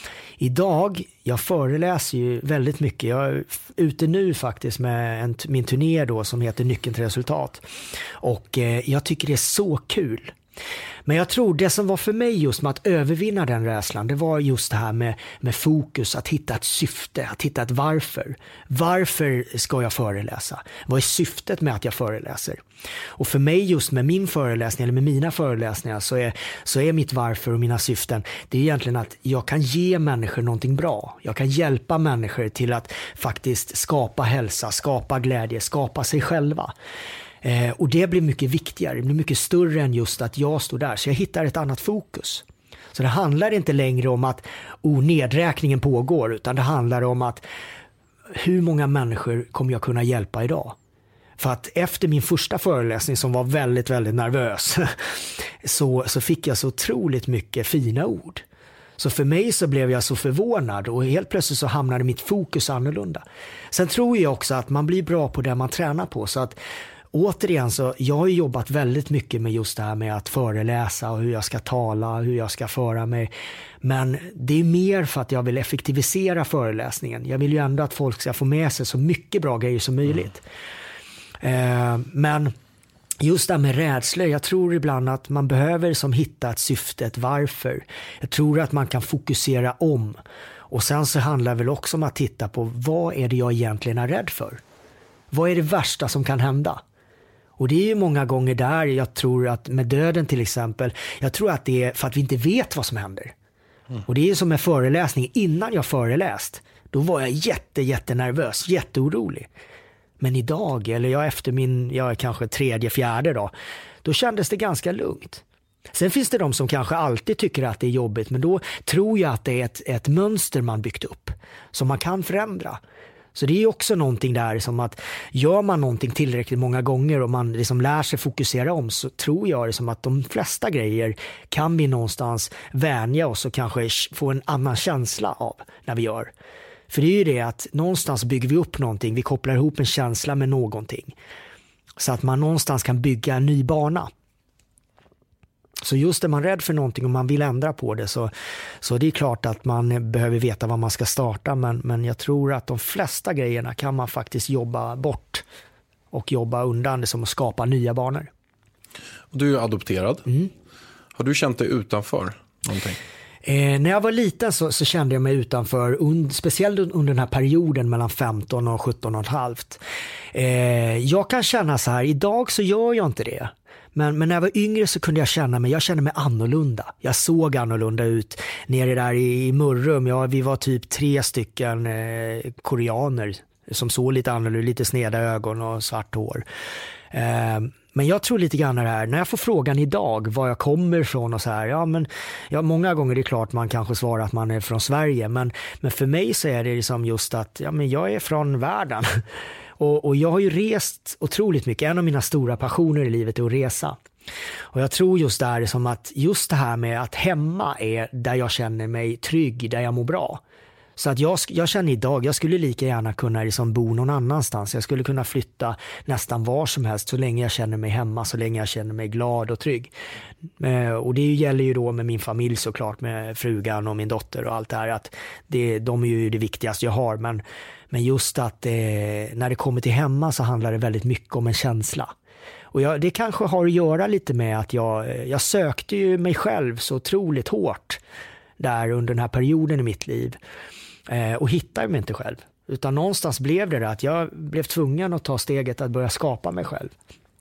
Speaker 8: Idag, jag föreläser ju väldigt mycket. Jag är ute nu faktiskt med en, min turné då som heter Nyckeln till resultat. Och eh, jag tycker det är så kul. Men jag tror det som var för mig just med att övervinna den rädslan, det var just det här med, med fokus, att hitta ett syfte, att hitta ett varför. Varför ska jag föreläsa? Vad är syftet med att jag föreläser? Och för mig just med min föreläsning eller med mina föreläsningar så är, så är mitt varför och mina syften, det är egentligen att jag kan ge människor någonting bra. Jag kan hjälpa människor till att faktiskt skapa hälsa, skapa glädje, skapa sig själva. Eh, och det blir mycket viktigare, det blir mycket större än just att jag står där. Så jag hittar ett annat fokus. Så det handlar inte längre om att oh, nedräkningen pågår, utan det handlar om att hur många människor kommer jag kunna hjälpa idag? För att efter min första föreläsning som var väldigt, väldigt nervös så, så fick jag så otroligt mycket fina ord. Så för mig så blev jag så förvånad och helt plötsligt så hamnade mitt fokus annorlunda. Sen tror jag också att man blir bra på det man tränar på, så att återigen så jag har jobbat väldigt mycket med just det här med att föreläsa och hur jag ska tala, hur jag ska föra mig. Men det är mer för att jag vill effektivisera föreläsningen. Jag vill ju ändå att folk ska få med sig så mycket bra grejer som möjligt. Mm. Eh, men just det här med rädsla, jag tror ibland att man behöver som hitta ett syfte, ett varför. Jag tror att man kan fokusera om. Och sen så handlar det väl också om att titta på vad är det jag egentligen är rädd för? Vad är det värsta som kan hända? Och det är ju många gånger där jag tror att med döden till exempel, jag tror att det är för att vi inte vet vad som händer. Mm. Och det är ju som med föreläsning, innan jag föreläst, då var jag jätte, jätte nervös, jätteorolig. Men idag, eller jag efter min, jag är kanske tredje, fjärde då, då kändes det ganska lugnt. Sen finns det de som kanske alltid tycker att det är jobbigt, men då tror jag att det är ett, ett mönster man byggt upp som man kan förändra. Så det är också någonting där som att gör man någonting tillräckligt många gånger och man liksom lär sig fokusera om, så tror jag det som att de flesta grejer kan vi någonstans vänja oss och kanske få en annan känsla av när vi gör. För det är ju det att någonstans bygger vi upp någonting, vi kopplar ihop en känsla med någonting. Så att man någonstans kan bygga en ny bana. Så just är man rädd för någonting och man vill ändra på det, så, så det är klart att man behöver veta vad man ska starta. Men, men jag tror att de flesta grejerna kan man faktiskt jobba bort och jobba undan det, som att skapa nya banor.
Speaker 9: Du är ju adopterad. Mm. Har du känt dig utanför någonting?
Speaker 8: Eh, när jag var liten så, så kände jag mig utanför, und, speciellt under den här perioden mellan femton och sjutton och ett halvt. Eh, jag kan känna så här, idag så gör jag inte det. Men, men när jag var yngre så kunde jag känna mig, jag kände mig annorlunda. Jag såg annorlunda ut nere där i, i Mörrum. Ja, vi var typ tre stycken eh, koreaner som såg lite annorlunda, lite sneda ögon och svart hår. Eh, men jag tror lite grann det här, när jag får frågan idag var jag kommer ifrån och så här, ja men ja, många gånger är det klart man kanske svarar att man är från Sverige, men, men för mig så är det liksom just att ja, men jag är från världen. Och, och jag har ju rest otroligt mycket. En av mina stora passioner i livet är att resa. Och jag tror just där som att just det här med att hemma är där jag känner mig trygg, där jag mår bra. Så att jag, jag känner idag, jag skulle lika gärna kunna liksom bo någon annanstans. Jag skulle kunna flytta nästan var som helst så länge jag känner mig hemma, så länge jag känner mig glad och trygg. Eh, och det gäller ju då med min familj såklart, med frugan och min dotter och allt det här. Att det, de är ju det viktigaste jag har. Men, men just att eh, när det kommer till hemma så handlar det väldigt mycket om en känsla. Och jag, det kanske har att göra lite med att jag, jag sökte ju mig själv så otroligt hårt där under den här perioden i mitt liv. Eh, och hittade mig inte själv. Utan någonstans blev det det att jag blev tvungen att ta steget att börja skapa mig själv.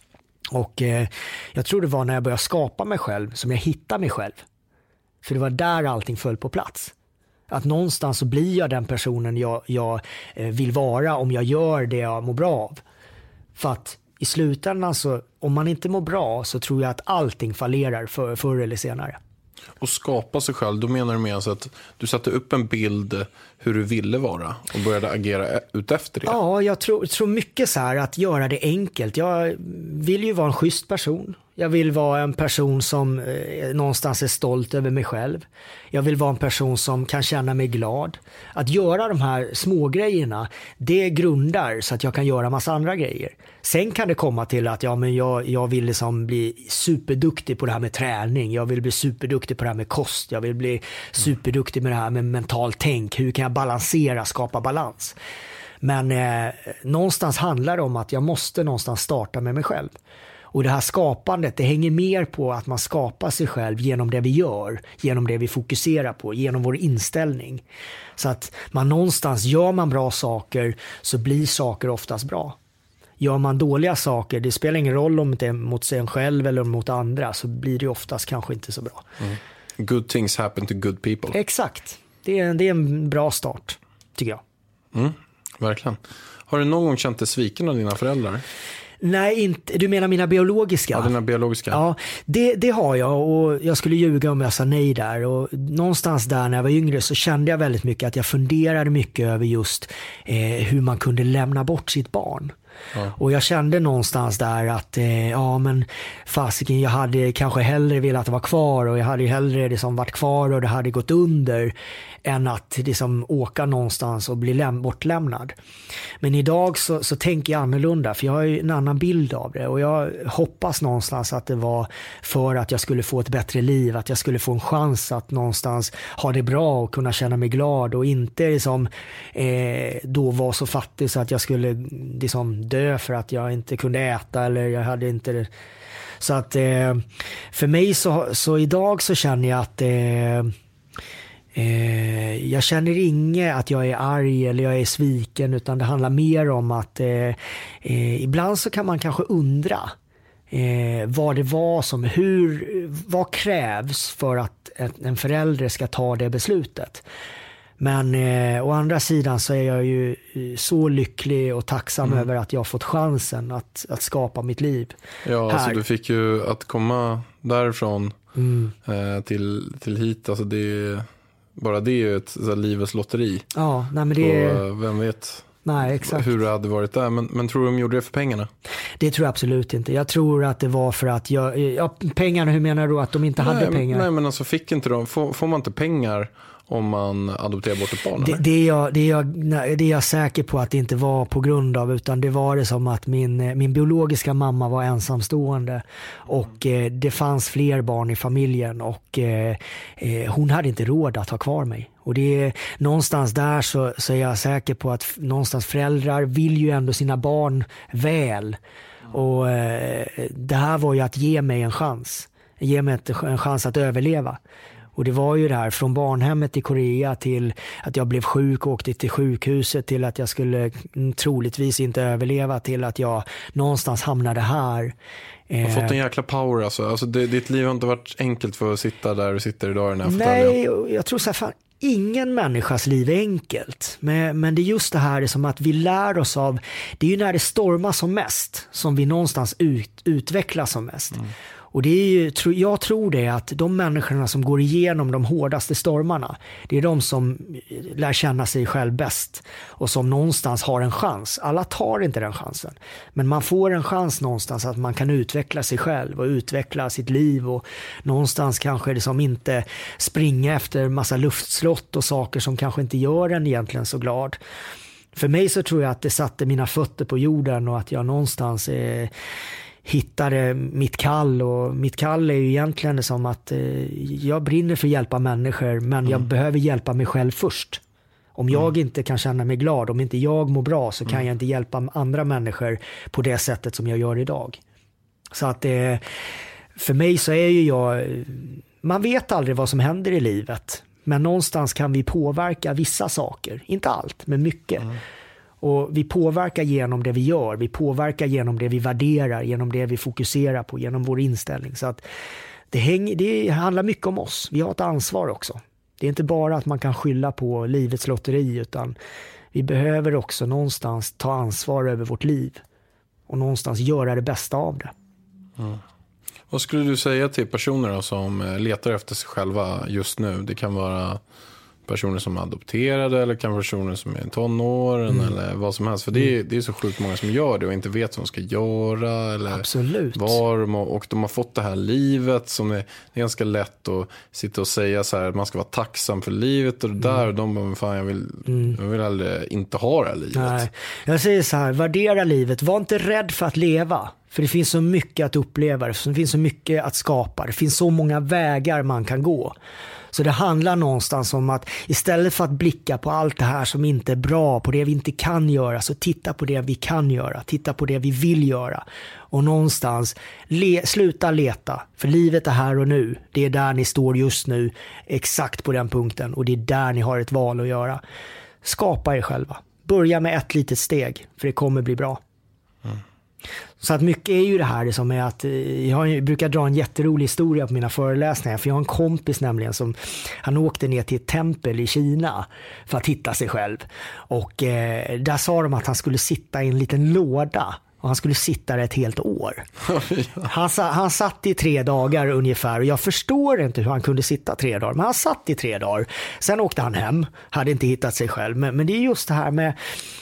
Speaker 8: Och eh, jag tror det var när jag började skapa mig själv som jag hittade mig själv. För det var där allting föll på plats. Att någonstans så blir jag den personen jag, jag eh, vill vara om jag gör det jag mår bra av. För att i slutändan så, om man inte mår bra så tror jag att allting fallerar för, förr eller senare.
Speaker 9: Och skapa sig själv, då menar du med alltså att du satte upp en bild hur du ville vara och började agera ut efter det?
Speaker 8: Ja, jag tror, tror mycket så här att göra det enkelt. Jag vill ju vara en schysst person. Jag vill vara en person som eh, någonstans är stolt över mig själv. Jag vill vara en person som kan känna mig glad. Att göra de här små grejerna, det grundar så att jag kan göra massa andra grejer. Sen kan det komma till att ja, men jag, jag vill liksom bli superduktig på det här med träning. Jag vill bli superduktig på det här med kost. Jag vill bli superduktig med det här med mental tänk. Hur kan jag balansera, skapa balans? Men eh, någonstans handlar det om att jag måste någonstans starta med mig själv. Och det här skapandet, det hänger mer på att man skapar sig själv genom det vi gör, genom det vi fokuserar på, genom vår inställning. Så att man någonstans, gör man bra saker så blir saker oftast bra. Gör man dåliga saker, det spelar ingen roll om det är mot sig själv eller mot andra, så blir det oftast kanske inte så bra.
Speaker 9: Mm. Good things happen to good people.
Speaker 8: Exakt, det är, det är en bra start, tycker jag.
Speaker 9: Mm, verkligen. Har du någon gång känt dig sviken av dina föräldrar?
Speaker 8: Nej, inte. Du menar mina biologiska?
Speaker 9: Ja, dina biologiska.
Speaker 8: Ja, det, det har jag, och jag skulle ljuga om jag sa nej där. Och någonstans där när jag var yngre så kände jag väldigt mycket att jag funderade mycket över just eh, hur man kunde lämna bort sitt barn. Ja. Och jag kände någonstans där att eh, ja men fasiken, jag hade kanske hellre velat vara kvar, och jag hade hellre liksom varit kvar och det hade gått under än att liksom åka någonstans och bli läm- bortlämnad. Men idag så, så tänker jag annorlunda, för jag har ju en annan bild av det, och jag hoppas någonstans att det var för att jag skulle få ett bättre liv, att jag skulle få en chans att någonstans ha det bra och kunna känna mig glad, och inte liksom, eh, då vara så fattig så att jag skulle liksom dö för att jag inte kunde äta, eller jag hade inte. Så att eh, för mig så, så idag så känner jag att eh, eh, jag känner inget att jag är arg eller jag är sviken, utan det handlar mer om att eh, eh, ibland så kan man kanske undra eh, vad det var som, hur, vad krävs för att en förälder ska ta det beslutet. Men eh, å andra sidan så är jag ju så lycklig och tacksam mm. över att jag har fått chansen att, att skapa mitt liv.
Speaker 9: Ja,
Speaker 8: här.
Speaker 9: Alltså du fick ju att komma därifrån
Speaker 8: mm.
Speaker 9: eh, till, till hit. Alltså det, bara det är ju ett så här, livets lotteri.
Speaker 8: Ja, nej, men det
Speaker 9: och, är... vem vet
Speaker 8: nej, exakt.
Speaker 9: hur det hade varit där. Men, men tror du de gjorde det för pengarna?
Speaker 8: Det tror jag absolut inte. Jag tror att det var för att jag, ja, pengarna, hur menar du att de inte
Speaker 9: nej,
Speaker 8: hade pengar?
Speaker 9: Nej, men alltså fick inte de, får, får man inte pengar om man adopterar bort ett barn?
Speaker 8: Det, det, är jag, det, är jag, det är jag säker på att det inte var på grund av, utan det var det som att min, min biologiska mamma var ensamstående, och eh, det fanns fler barn i familjen, och eh, eh, hon hade inte råd att ha kvar mig. Och det är någonstans där så, så är jag säker på att någonstans föräldrar vill ju ändå sina barn väl. Och eh, det här var ju att ge mig en chans. Ge mig ett, en chans att överleva. Och det var ju det här från barnhemmet i Korea till att jag blev sjuk och åkte till sjukhuset, till att jag skulle troligtvis inte överleva, till att jag någonstans hamnade här.
Speaker 9: Du har fått en jäkla power alltså. alltså det, ditt liv har inte varit enkelt för att sitta där och sitta idag i den här fåtöljen.
Speaker 8: Nej, jag tror så här, fan, ingen människas liv är enkelt. Men, men det är just det här som att vi lär oss av, det är ju när det stormar som mest som vi någonstans ut, utvecklas som mest. Mm. Och det är ju, jag tror det att de människorna som går igenom de hårdaste stormarna, det är de som lär känna sig själv bäst och som någonstans har en chans. Alla tar inte den chansen, men man får en chans någonstans att man kan utveckla sig själv och utveckla sitt liv och någonstans kanske det som inte springa efter massa luftslott och saker som kanske inte gör en egentligen så glad. För mig så tror jag att det satte mina fötter på jorden och att jag någonstans eh, hittade mitt kall, och mitt kall är ju egentligen som att eh, jag brinner för att hjälpa människor, men mm. jag behöver hjälpa mig själv först. Om jag mm. inte kan känna mig glad, om inte jag mår bra, så kan mm. jag inte hjälpa andra människor på det sättet som jag gör idag. Så att eh, för mig så är ju jag, man vet aldrig vad som händer i livet, men någonstans kan vi påverka vissa saker, inte allt, men mycket. Mm. Och vi påverkar genom det vi gör, vi påverkar genom det vi värderar, genom det vi fokuserar på, genom vår inställning. Så att det, häng, det handlar mycket om oss, vi har ett ansvar också. Det är inte bara att man kan skylla på livets lotteri, utan vi behöver också någonstans ta ansvar över vårt liv och någonstans göra det bästa av det.
Speaker 9: Mm. Vad skulle du säga till personer då som letar efter sig själva just nu? Det kan vara personer som är adopterade eller kan personer som är i tonåren mm. eller vad som helst. För det är, det är så sjukt många som gör det och inte vet vad de ska göra. Eller
Speaker 8: Absolut.
Speaker 9: Var de, och de har fått det här livet som är, det är ganska lätt att sitta och säga så här att man ska vara tacksam för livet och det där. Mm. Och de bara, fan jag vill, mm. jag vill aldrig inte ha det här livet.
Speaker 8: Nej. Jag säger så här, värdera livet. Var inte rädd för att leva. För det finns så mycket att uppleva, det finns så mycket att skapa, det finns så många vägar man kan gå. Så det handlar någonstans om att istället för att blicka på allt det här som inte är bra, på det vi inte kan göra, så titta på det vi kan göra, titta på det vi vill göra. Och någonstans le, sluta leta, för livet är här och nu. Det är där ni står just nu, exakt på den punkten, och det är där ni har ett val att göra. Skapa er själva. Börja med ett litet steg, för det kommer bli bra. Mm. Så att mycket är ju det här som är att jag brukar dra en jätterolig historia på mina föreläsningar, för jag har en kompis nämligen som han åkte ner till ett tempel i Kina för att hitta sig själv, och eh, där sa de att han skulle sitta i en liten låda och han skulle sitta där ett helt år. han, han satt i tre dagar ungefär, och jag förstår inte hur han kunde sitta tre dagar, men han satt i tre dagar. Sen åkte han hem, hade inte hittat sig själv, men, men det är just det här med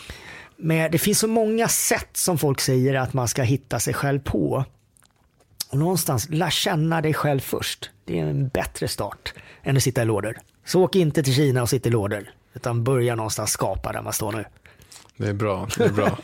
Speaker 8: Men det finns så många sätt som folk säger att man ska hitta sig själv på. Och någonstans, lär känna dig själv först. Det är en bättre start än att sitta i lådor. Så åk inte till Kina och sitta i lådor, utan börja någonstans skapa där man står nu.
Speaker 9: Det är bra, det är bra.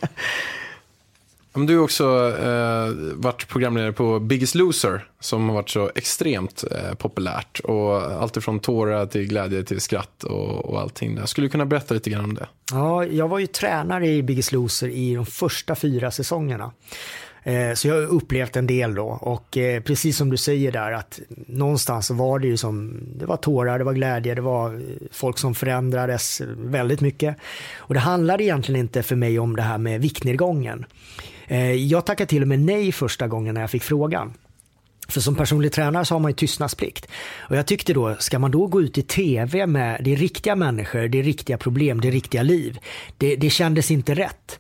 Speaker 9: Men du har också eh, varit programledare på Biggest Loser, som har varit så extremt eh, populärt. Och allt ifrån tårar till glädje till skratt och, och allting där. Skulle du kunna berätta lite grann om det?
Speaker 8: Ja, jag var ju tränare i Biggest Loser i de första fyra säsongerna. Eh, så jag har upplevt en del då. Och eh, precis som du säger där, att någonstans var det ju som, det var tårar, det var glädje, det var folk som förändrades väldigt mycket. Och det handlade egentligen inte för mig om det här med viktnedgången. Jag tackade till och med nej första gången när jag fick frågan. För som personlig tränare så har man ju tystnadsplikt. Och jag tyckte då, ska man då gå ut i tv med det riktiga människor, det riktiga problem, det riktiga liv? Det, det kändes inte rätt.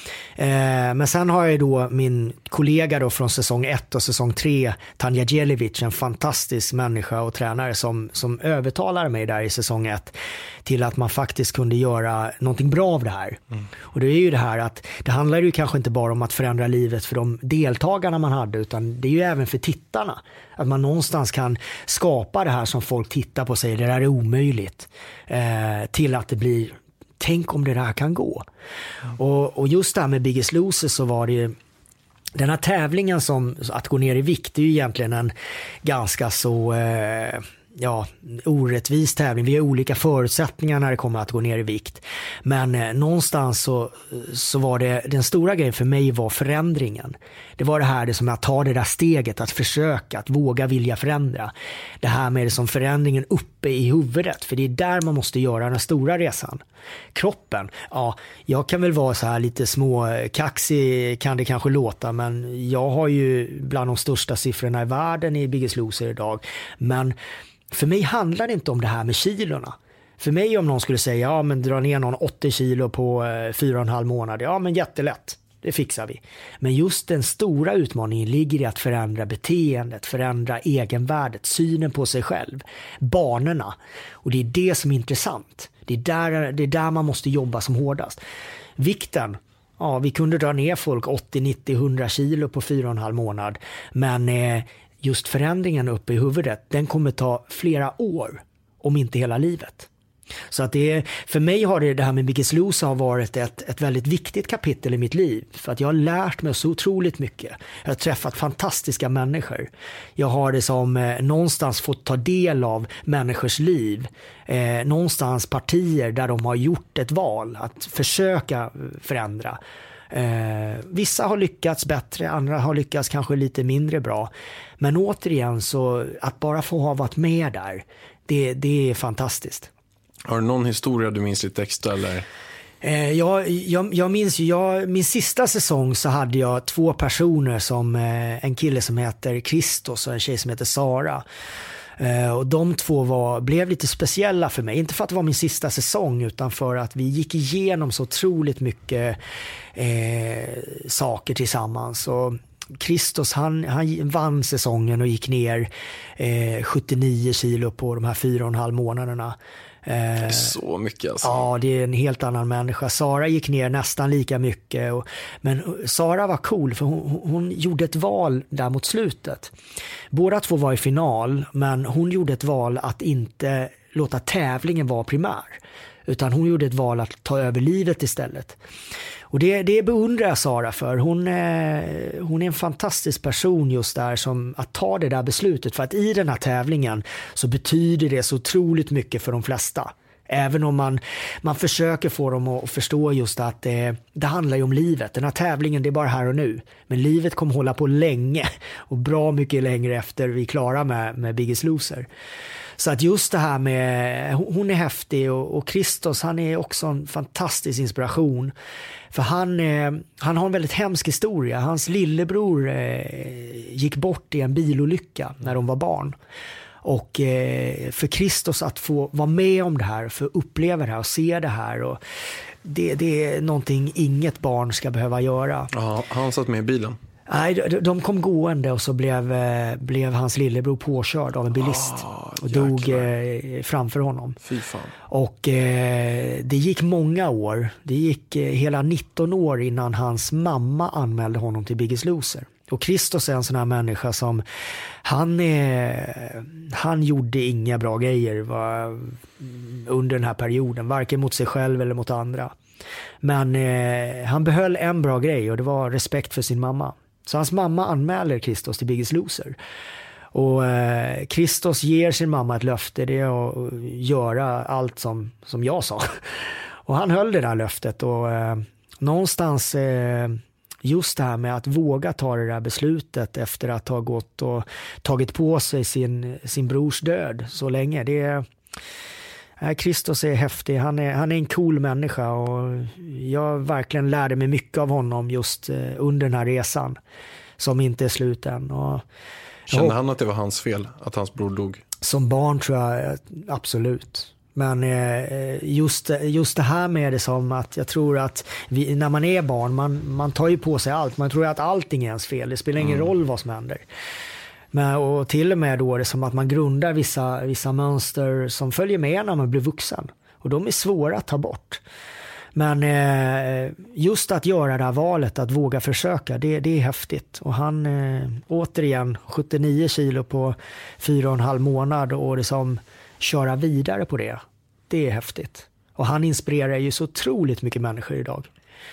Speaker 8: Eh, men sen har jag då min kollega då från säsong ett och säsong tre, Tanja Djelivic, en fantastisk människa och tränare som, som övertalar mig där i säsong ett till att man faktiskt kunde göra någonting bra av det här. Mm. Och det är ju det här att det handlar ju kanske inte bara om att förändra livet för de deltagarna man hade, utan det är ju även för tittarna. Att man någonstans kan skapa det här som folk tittar på och säger, det där är omöjligt, eh, till att det blir, tänk om det där kan gå. Mm. Och, och just där med Biggest Loser så var det ju, den här tävlingen som att gå ner i vikt är ju egentligen en ganska så eh, ja, orättvis tävling. Vi har olika förutsättningar när det kommer att gå ner i vikt. Men eh, någonstans så, så var det, den stora grejen för mig var förändringen. Det var det här det som att ta det där steget, att försöka, att våga vilja förändra. Det här med det som förändringen uppe i huvudet, för det är där man måste göra den stora resan. Kroppen, ja, jag kan väl vara så här lite små kaxig kan det kanske låta, men jag har ju bland de största siffrorna i världen i Biggest Loser idag. Men för mig handlar det inte om det här med kilorna. För mig om någon skulle säga, ja men dra ner någon åttio kilo på eh, fyra och en halv månad, ja men jättelätt. det fixar vi. Men just den stora utmaningen ligger i att förändra beteendet, förändra egenvärdet, synen på sig själv, banorna. Och det är det som är intressant. Det är där, det är där man måste jobba som hårdast. Vikten, ja, vi kunde dra ner folk åttio, nittio, hundra kilo på fyra och en halv månad. Men eh, just förändringen uppe i huvudet, den kommer ta flera år, om inte hela livet. Så att det är, för mig har det, det här med Biggest Loser har varit ett, ett väldigt viktigt kapitel i mitt liv. För att jag har lärt mig så otroligt mycket. Jag har träffat fantastiska människor. Jag har det som eh, någonstans fått ta del av människors liv. Eh, någonstans partier där de har gjort ett val att försöka förändra. Eh, vissa har lyckats bättre, andra har lyckats kanske lite mindre bra. Men återigen, så att bara få ha varit med där, det, det är fantastiskt.
Speaker 9: Har du någon historia du minns lite extra eller?
Speaker 8: Eh, jag, jag, jag minns ju, jag, min sista säsong så hade jag två personer, som eh, en kille som heter Christos och en tjej som heter Sara. Eh, och de två var, blev lite speciella för mig. Inte för att det var min sista säsong, utan för att vi gick igenom så otroligt mycket eh, saker tillsammans. Och Christos, han, han vann säsongen och gick ner eh, sjuttionio kilo på de här fyra och en halv månaderna.
Speaker 9: Eh, så mycket alltså.
Speaker 8: Ja, det är en helt annan människa. Sara gick ner nästan lika mycket. Och, men Sara var cool, för hon, hon gjorde ett val där mot slutet. Båda två var i final, men hon gjorde ett val att inte låta tävlingen vara primär. Utan hon gjorde ett val att ta över livet istället. Och det, det beundrar jag Sara för. Hon är, hon är en fantastisk person just där, som att ta det där beslutet. För att i den här tävlingen så betyder det så otroligt mycket för de flesta. Även om man, man försöker få dem att förstå just att det, det handlar ju om livet. Den här tävlingen, det är bara här och nu. Men livet kommer hålla på länge. Och bra mycket längre efter vi är klara med, med Biggest Loser. Så att just det här med, hon är häftig, och, och Christos, han är också en fantastisk inspiration. För han, eh, han har en väldigt hemsk historia. Hans lillebror eh, gick bort i en bilolycka när de var barn. Och eh, för Christos att få vara med om det här, för uppleva det här och se det här, och det, det är någonting inget barn ska behöva göra.
Speaker 9: Ja, han satt med i bilen.
Speaker 8: Nej, de kom gående och så blev, blev hans lillebror påkörd av en bilist oh, och dog eh, framför honom.
Speaker 9: Fy fan.
Speaker 8: Och eh, det gick många år. Det gick eh, hela nitton år innan hans mamma anmälde honom till Biggest Loser. Och Christos är en sån här människa som han, eh, han gjorde inga bra grejer va, under den här perioden, varken mot sig själv eller mot andra. Men eh, han behöll en bra grej, och det var respekt för sin mamma. Så hans mamma anmäler Christos till Biggest Loser. Och eh, Christos ger sin mamma ett löfte, det är att göra allt som, som jag sa. Och han höll det där löftet, och eh, någonstans eh, just det här med att våga ta det där beslutet efter att ha gått och tagit på sig sin, sin brors död så länge. Det är... Christos är häftig, han är, han är en cool människa, och jag verkligen lärde mig mycket av honom just under den här resan som inte är slut än. Och
Speaker 9: kände han att det var hans fel att hans bror dog?
Speaker 8: Som barn tror jag absolut. Men just, just det här med det som att jag tror att vi, när man är barn, man, man tar ju på sig allt. Man tror att allting är ens fel, det spelar ingen mm. roll vad som händer. Men, och till och med då är det som att man grundar vissa, vissa mönster som följer med när man blir vuxen. Och de är svåra att ta bort. Men eh, just att göra det här valet, att våga försöka, det, det är häftigt. Och han, eh, återigen, sjuttionio kilo på fyra och en halv månad, och det som köra vidare på det, det är häftigt. Och han inspirerar ju så otroligt mycket människor idag.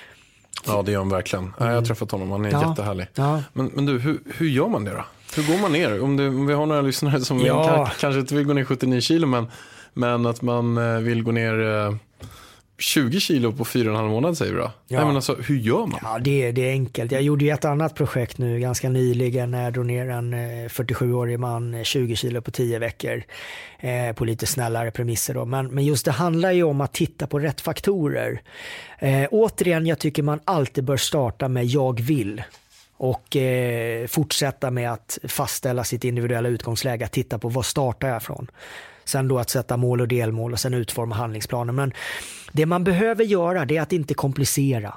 Speaker 9: Ja, det gör han verkligen. Mm. Jag har träffat honom, han är ja. jättehärlig. Ja. Men, men du, hur, hur gör man det då? Hur går man ner? Om, det, om vi har några lyssnare som ja. kan, kanske inte vill gå ner sjuttionio kilo, men, men att man vill gå ner eh, tjugo kilo på fyra och en halv månad, säger du då? Ja. Nej, men alltså, hur gör man?
Speaker 8: Ja, det, det är enkelt. Jag gjorde ju ett annat projekt nu ganska nyligen när jag drog ner en fyrtiosjuårig man tjugo kilo på tio veckor eh, på lite snällare premisser då. Men, men just det handlar ju om att titta på rätt faktorer. Eh, återigen, jag tycker man alltid bör starta med jag vill. Och eh, fortsätta med att fastställa sitt individuella utgångsläge, att titta på vad startar jag från. Sen då att sätta mål och delmål och sen utforma handlingsplaner. Men det man behöver göra, det är att inte komplicera.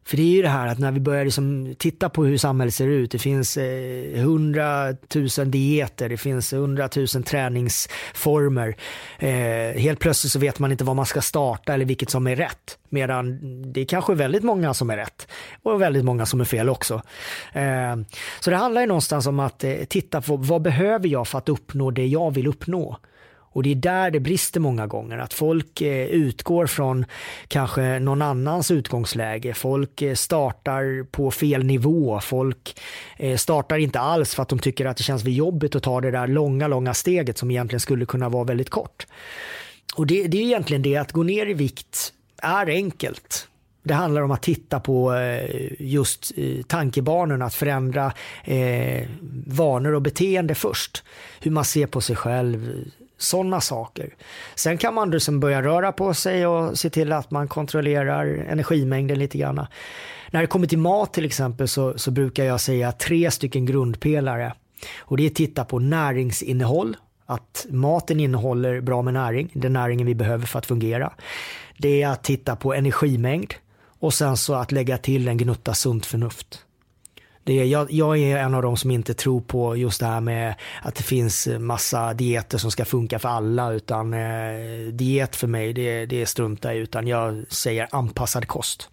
Speaker 8: För det är ju det här att när vi börjar liksom titta på hur samhället ser ut, det finns hundratusen dieter, det finns hundratusen träningsformer. Eh, helt plötsligt så vet man inte vad man ska starta eller vilket som är rätt. Medan det är kanske väldigt många som är rätt och väldigt många som är fel också. Eh, så det handlar ju någonstans om att eh, titta på vad behöver jag för att uppnå det jag vill uppnå. Och det är där det brister många gånger, att folk eh, utgår från kanske någon annans utgångsläge. Folk eh, startar på fel nivå. Folk eh, startar inte alls för att de tycker att det känns vid jobbet att ta det där långa, långa steget som egentligen skulle kunna vara väldigt kort. Och det, det är egentligen det, att gå ner i vikt är enkelt. Det handlar om att titta på just tankebanorna, att förändra eh, vanor och beteende först. Hur man ser på sig själv, sådana saker. Sen kan man liksom börja röra på sig och se till att man kontrollerar energimängden lite grann. När det kommer till mat till exempel så, så brukar jag säga tre stycken grundpelare. Och det är att titta på näringsinnehåll. Att maten innehåller bra med näring, den näringen vi behöver för att fungera. Det är att titta på energimängd och sen så att lägga till en gnutta sunt förnuft. Det är, jag, jag är en av dem som inte tror på just det här med att det finns massa dieter som ska funka för alla, utan eh, diet för mig det, det är strunta i, utan jag säger anpassad kost.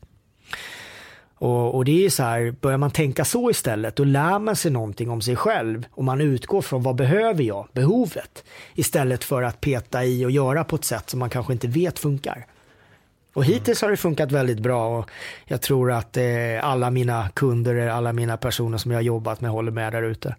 Speaker 8: Och, och det är så här, börjar man tänka så istället, då lär man sig någonting om sig själv och man utgår från vad behöver jag, behovet, istället för att peta i och göra på ett sätt som man kanske inte vet funkar. Och hittills har det funkat väldigt bra och jag tror att eh, alla mina kunder, alla mina personer som jag har jobbat med håller med där ute.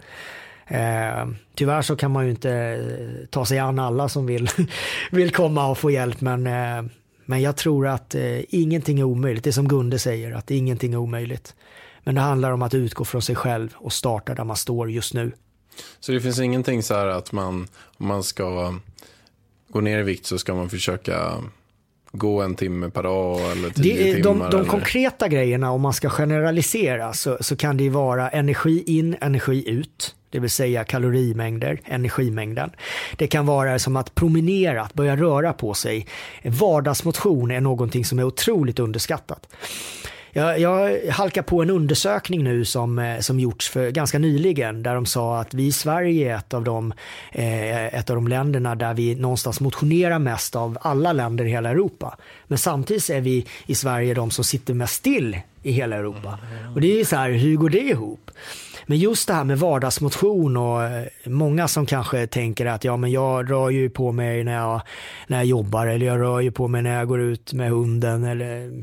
Speaker 8: Eh, tyvärr så kan man ju inte ta sig an alla som vill, vill komma och få hjälp, men, eh, men jag tror att eh, ingenting är omöjligt. Det är som Gunde säger, att ingenting är omöjligt. Men det handlar om att utgå från sig själv och starta där man står just nu.
Speaker 9: Så det finns ingenting så här att man, om man ska gå ner i vikt så ska man försöka gå en timme per dag eller tio
Speaker 8: det är,
Speaker 9: timmar?
Speaker 8: De, de
Speaker 9: eller?
Speaker 8: konkreta grejerna, om man ska generalisera, så, så kan det vara energi in, energi ut. Det vill säga kalorimängder, energimängden. Det kan vara som att promenera, att börja röra på sig. Vardagsmotion är någonting som är otroligt underskattat. Jag, jag halkar på en undersökning nu som, som gjorts för ganska nyligen, där de sa att vi i Sverige är ett av, de, eh, ett av de länderna där vi någonstans motionerar mest av alla länder i hela Europa. Men samtidigt är vi i Sverige de som sitter mest still i hela Europa. Och det är så här, hur går det ihop? Men just det här med vardagsmotion, och många som kanske tänker att ja, men jag rör ju på mig när jag, när jag jobbar, eller jag rör ju på mig när jag går ut med hunden, eller...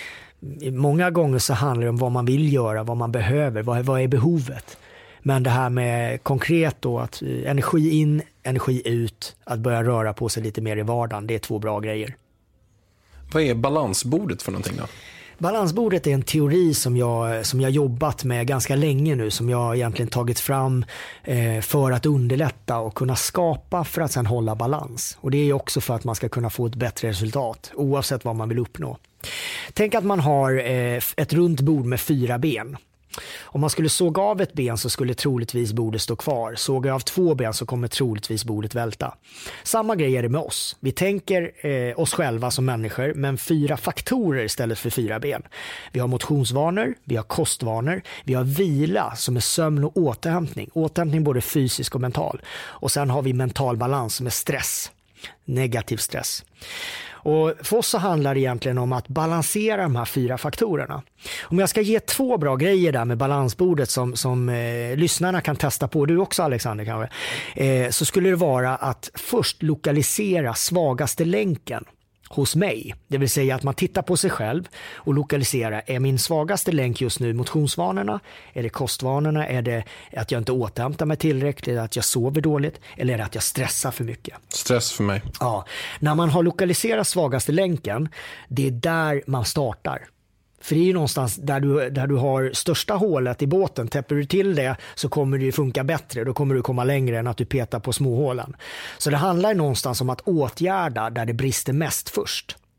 Speaker 8: Många gånger så handlar det om vad man vill göra, vad man behöver, vad, vad är behovet. Men det här med konkret då, att energi in, energi ut, att börja röra på sig lite mer i vardagen, det är två bra grejer.
Speaker 9: Vad är balansbordet för någonting då?
Speaker 8: Balansbordet är en teori som jag, som jag jobbat med ganska länge nu, som jag egentligen tagit fram eh, för att underlätta och kunna skapa för att sedan hålla balans. Och det är också för att man ska kunna få ett bättre resultat oavsett vad man vill uppnå. Tänk att man har eh, ett runt bord med fyra ben. Om man skulle såga av ett ben så skulle troligtvis bordet stå kvar. Såga av två ben så kommer troligtvis bordet välta. Samma grej är det med oss. Vi tänker eh, oss själva som människor, men fyra faktorer istället för fyra ben. Vi har motionsvanor, vi har kostvanor, vi har vila som är sömn och återhämtning. Återhämtning både fysisk och mental. Och sen har vi mental balans som är stress. Negativ stress. Och för oss så handlar det egentligen om att balansera de här fyra faktorerna. Om jag ska ge två bra grejer där med balansbordet som, som eh, lyssnarna kan testa på, du också Alexander kanske, eh, så skulle det vara att först lokalisera svagaste länken hos mig. Det vill säga att man tittar på sig själv och lokaliserar, är min svagaste länk just nu motionsvanorna? Är det kostvanorna? Är det att jag inte återhämtar mig tillräckligt? Att jag sover dåligt? Eller är det att jag stressar för mycket?
Speaker 9: Stress för mig.
Speaker 8: Ja, när man har lokaliserat svagaste länken, det är där man startar. För det är ju någonstans där du, där du har största hålet i båten. Täpper du till det så kommer det ju funka bättre. Då kommer du komma längre än att du petar på småhålen. Så det handlar ju någonstans om att åtgärda där det brister mest först.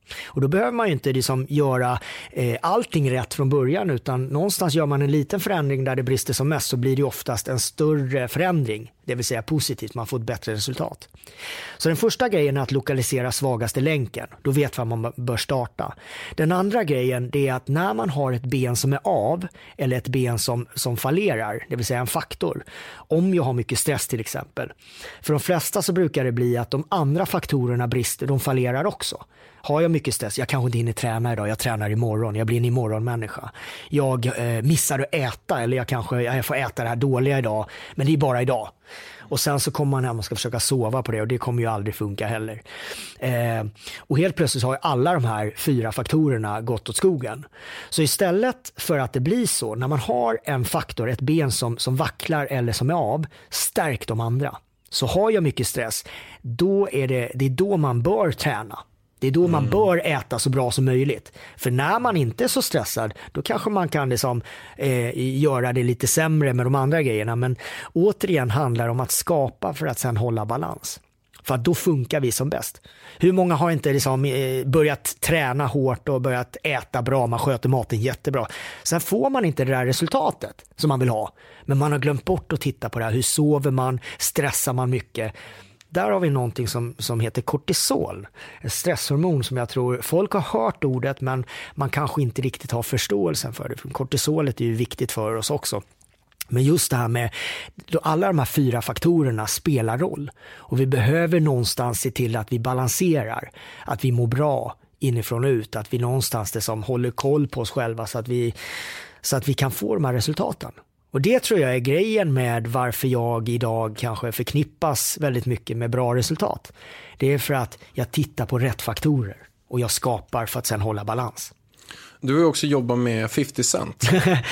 Speaker 8: Och då behöver man ju inte liksom göra eh, allting rätt från början, utan någonstans gör man en liten förändring där det brister som mest, så blir det oftast en större förändring, det vill säga positivt, man får ett bättre resultat. Så den första grejen är att lokalisera svagaste länken, då vet man man bör starta. Den andra grejen, det är att när man har ett ben som är av eller ett ben som, som fallerar, det vill säga en faktor, om jag har mycket stress till exempel, för de flesta så brukar det bli att de andra faktorerna brister, de fallerar också. Har jag mycket stress, jag kanske inte hinner träna idag, jag tränar imorgon, jag blir en imorgonmänniska. Jag eh, missar att äta, eller jag kanske jag får äta det här dåliga idag, men det är bara idag. Och sen så kommer man hem och ska försöka sova på det, och det kommer ju aldrig funka heller. Eh, och helt plötsligt har ju alla de här fyra faktorerna gått åt skogen. Så istället för att det blir så, när man har en faktor, ett ben som, som vacklar eller som är av, stärk de andra. Så har jag mycket stress, då är det, det är då man bör träna. Det är då man mm. bör äta så bra som möjligt. För när man inte är så stressad, då kanske man kan liksom, eh, göra det lite sämre med de andra grejerna. Men återigen handlar det om att skapa för att sen hålla balans. För att då funkar vi som bäst. Hur många har inte liksom, eh, börjat träna hårt och börjat äta bra, man sköter maten jättebra. Sen får man inte det där resultatet som man vill ha. Men man har glömt bort att titta på det här. Hur sover man? Stressar man mycket? Där har vi någonting som, som heter kortisol, ett stresshormon som jag tror folk har hört ordet, men man kanske inte riktigt har förståelsen för det. För kortisolet är ju viktigt för oss också. Men just det här med alla de här fyra faktorerna spelar roll, och vi behöver någonstans se till att vi balanserar, att vi mår bra inifrån och ut, att vi någonstans det som håller koll på oss själva så att vi, så att vi kan få de här resultaten. Och det tror jag är grejen med varför jag idag kanske förknippas väldigt mycket med bra resultat. Det är för att jag tittar på rätt faktorer och jag skapar för att sen hålla balans.
Speaker 9: Du har ju också jobbat med fifty Cent.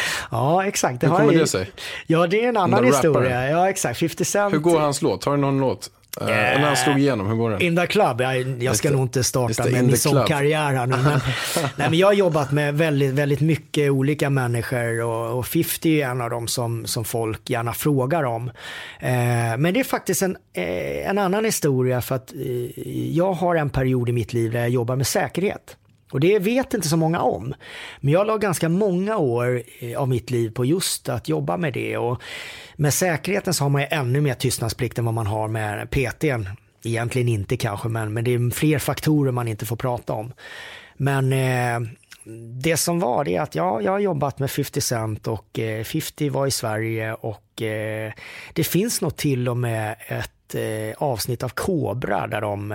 Speaker 8: Ja, exakt. Det
Speaker 9: Hur kommer har det sig?
Speaker 8: Ja, det är en annan historia. Ja, exakt. fifty Cent.
Speaker 9: Hur går hans låt? Har du någon låt? Uh, yeah. När han slog igenom, hur går den?
Speaker 8: In the club, jag, jag ska nog inte starta med min sångkarriär här nu. Men, nej, men jag har jobbat med väldigt, väldigt mycket olika människor, och, och fifty är en av dem som, som folk gärna frågar om. Eh, men det är faktiskt en, eh, en annan historia, för att eh, jag har en period i mitt liv där jag jobbar med säkerhet. Och det vet inte så många om. Men jag la ganska många år av mitt liv på just att jobba med det. Och med säkerheten så har man ju ännu mer tystnadsplikt än vad man har med P T:n. Egentligen inte kanske, men, men det är fler faktorer man inte får prata om. Men eh, det som var det är att ja, jag har jobbat med fifty Cent, och eh, fifty var i Sverige, och eh, det finns nog till och med ett eh, avsnitt av Cobra där de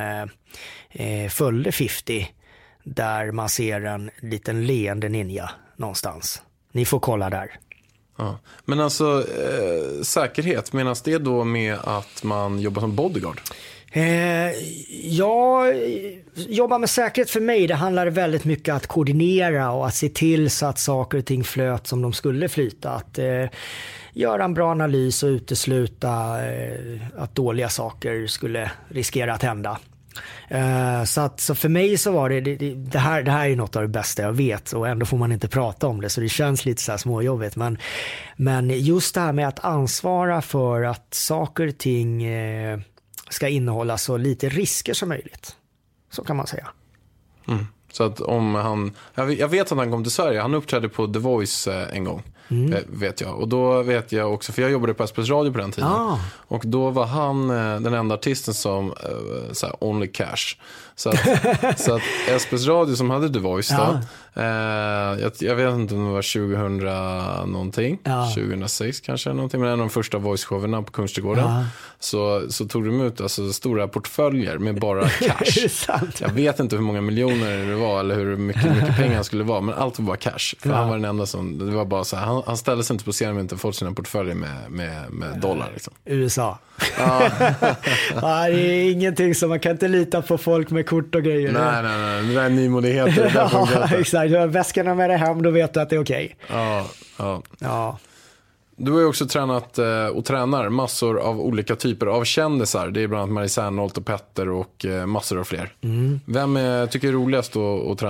Speaker 8: eh, följde fifty. Där man ser en liten leende ninja någonstans. Ni får kolla där.
Speaker 9: Ja. Men alltså, eh, säkerhet, menas det då med att man jobbar som bodyguard?
Speaker 8: Eh, ja, jobba med säkerhet för mig, det handlar väldigt mycket om att koordinera och att se till så att saker och ting flöt som de skulle flyta. Att eh, göra en bra analys och utesluta eh, att dåliga saker skulle riskera att hända. Uh, så, att, så för mig så var det det, det, här, det här är något av det bästa jag vet, och ändå får man inte prata om det, så det känns lite så här småjobbigt, men, men just det här med att ansvara för att saker och ting uh, ska innehålla så lite risker som möjligt, så kan man säga.
Speaker 9: Mm. Så att om han, jag vet att han kom till Sverige, han uppträdde på The Voice eh, en gång. Mm. Vet jag. Och då vet jag också, för jag jobbade på Espresso Radio på den tiden. Ah. Och då var han eh, den enda artisten som eh, såhär, only cash. Så att, så att Espresso Radio som hade The Voice då, ah. eh, jag, jag vet inte om det var tjugohundra någonting, ah. tjugohundrasex kanske någonting, men en av de första voice-showerna på Kungsträdgården. Ah. Så, så tog de ut alltså, stora portföljer med bara cash. Jag vet inte hur många miljoner det var eller hur mycket, mycket pengar skulle vara, men allt var bara cash. För ja. han var den enda som, det var bara så här, han, han ställde sig inte på scenen och inte fått sina portföljer med, med, med dollar liksom.
Speaker 8: U S A. Ja. Ja, det är ingenting som man kan inte lita på folk med kort och grejer.
Speaker 9: Nej, nej, nej, det är nymodigheter.
Speaker 8: Ja, exakt. Väskorna med det hem, då vet du att det är okej.
Speaker 9: Okay. Ja, ja.
Speaker 8: Ja.
Speaker 9: Du har ju också tränat och tränar massor av olika typer av kändisar. Det är bland annat Marie Serneholt och Petter och massor av fler. Mm. Vem är, tycker är roligast att, att träna?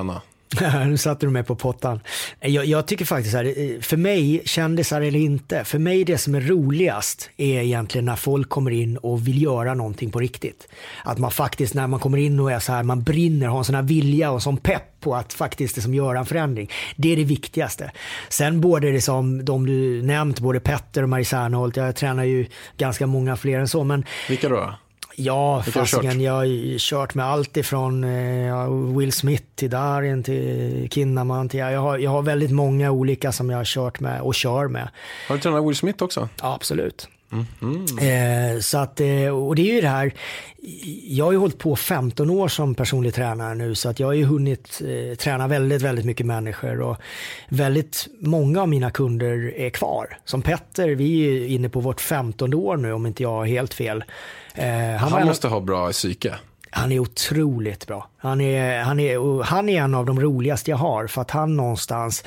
Speaker 8: Nu satte du mig på pottan. Jag, jag tycker faktiskt här, för mig, kändisar eller inte, för mig det som är roligast är egentligen när folk kommer in och vill göra någonting på riktigt. Att man faktiskt, när man kommer in och är så här, man brinner, har en sån här vilja och sån pepp på att faktiskt det som gör en förändring. Det är det viktigaste. Sen både det som de du nämnt, både Petter och Marie Serneholt, jag tränar ju ganska många fler än så. Men
Speaker 9: vilka då?
Speaker 8: Ja, fasiken, jag har kört med allt ifrån eh, Will Smith till Darin till Kinnaman till, jag har, jag har väldigt många olika som jag har kört med och kör med.
Speaker 9: Har du tränat Will Smith också?
Speaker 8: Ja, absolut.
Speaker 9: Mm-hmm.
Speaker 8: Eh, så att, eh, och det är ju det här, jag har ju hållit på femton år som personlig tränare nu, så att jag har ju hunnit eh, träna väldigt, väldigt mycket människor, och väldigt många av mina kunder är kvar. Som Petter, vi är inne på vårt femtonde år nu om inte jag har helt fel. Eh, han
Speaker 9: han måste en... ha bra psyke.
Speaker 8: Han är otroligt bra. Han är, han, är, han är en av de roligaste jag har, för att han någonstans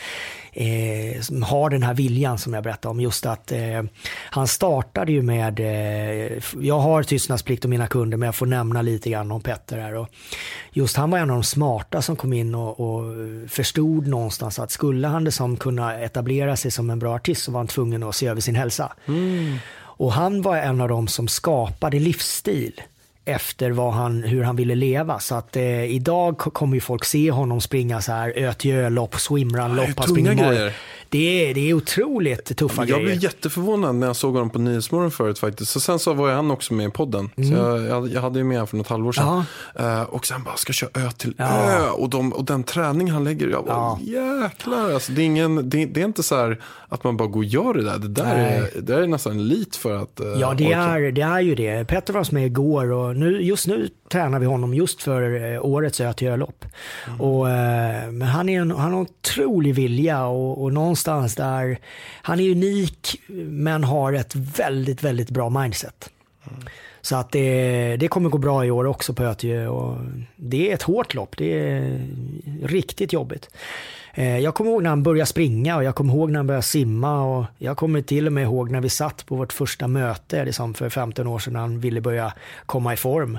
Speaker 8: eh, har den här viljan som jag berättade om. Just att eh, han startade ju med, eh, jag har tystnadsplikt om mina kunder, men jag får nämna lite grann om Petter här. Och just han var en av de smarta som kom in och, och förstod någonstans att skulle han det som kunna etablera sig som en bra artist, så var han tvungen att se över sin hälsa. Mm. Och han var en av de som skapade livsstil efter vad han, hur han ville leva. Så att eh, idag kommer ju folk se honom springa så här Ötjö-lopp, swimrun-lopp.
Speaker 9: Ja, tunga grejer.
Speaker 8: Det är, det är otroligt tuffa
Speaker 9: ja,
Speaker 8: grejer.
Speaker 9: Jag blev jätteförvånad när jag såg honom på Nyhetsmorgon förut faktiskt. Så sen så var han också med i podden. Mm. Så jag, jag, jag hade ju med för något halvår sedan. Uh, och sen bara, ska köra ö till ja. ö. Och, de, och den träning han lägger, jag bara, ja. jäklar. Alltså, det, är ingen, det, det är inte så här att man bara går och gör det där. Det där, är, det där är nästan en lit för att... Uh,
Speaker 8: ja, det är, det är ju det. Petter var med igår, och nu, just nu tränar vi honom just för uh, årets Ötjö-lopp. Mm. Och, uh, men han, är en, han har en otrolig vilja, och, och någonstans där, han är unik men har ett väldigt, väldigt bra mindset. Mm. Så att det, det kommer gå bra i år också på Ötjö, och det är ett hårt lopp, det är riktigt jobbigt. Jag kommer ihåg när han började springa, och jag kommer ihåg när han började simma, och jag kommer till och med ihåg när vi satt på vårt första möte liksom för femton år sedan, när han ville börja komma i form.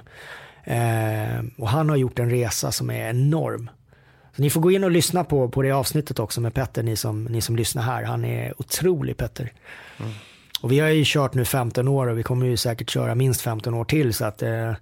Speaker 8: Och han har gjort en resa som är enorm. Så ni får gå in och lyssna på, på det avsnittet också med Petter, ni som, ni som lyssnar här. Han är otrolig, Petter. Mm. Och vi har ju kört nu femton år, och vi kommer ju säkert köra minst femton år till, så att eh,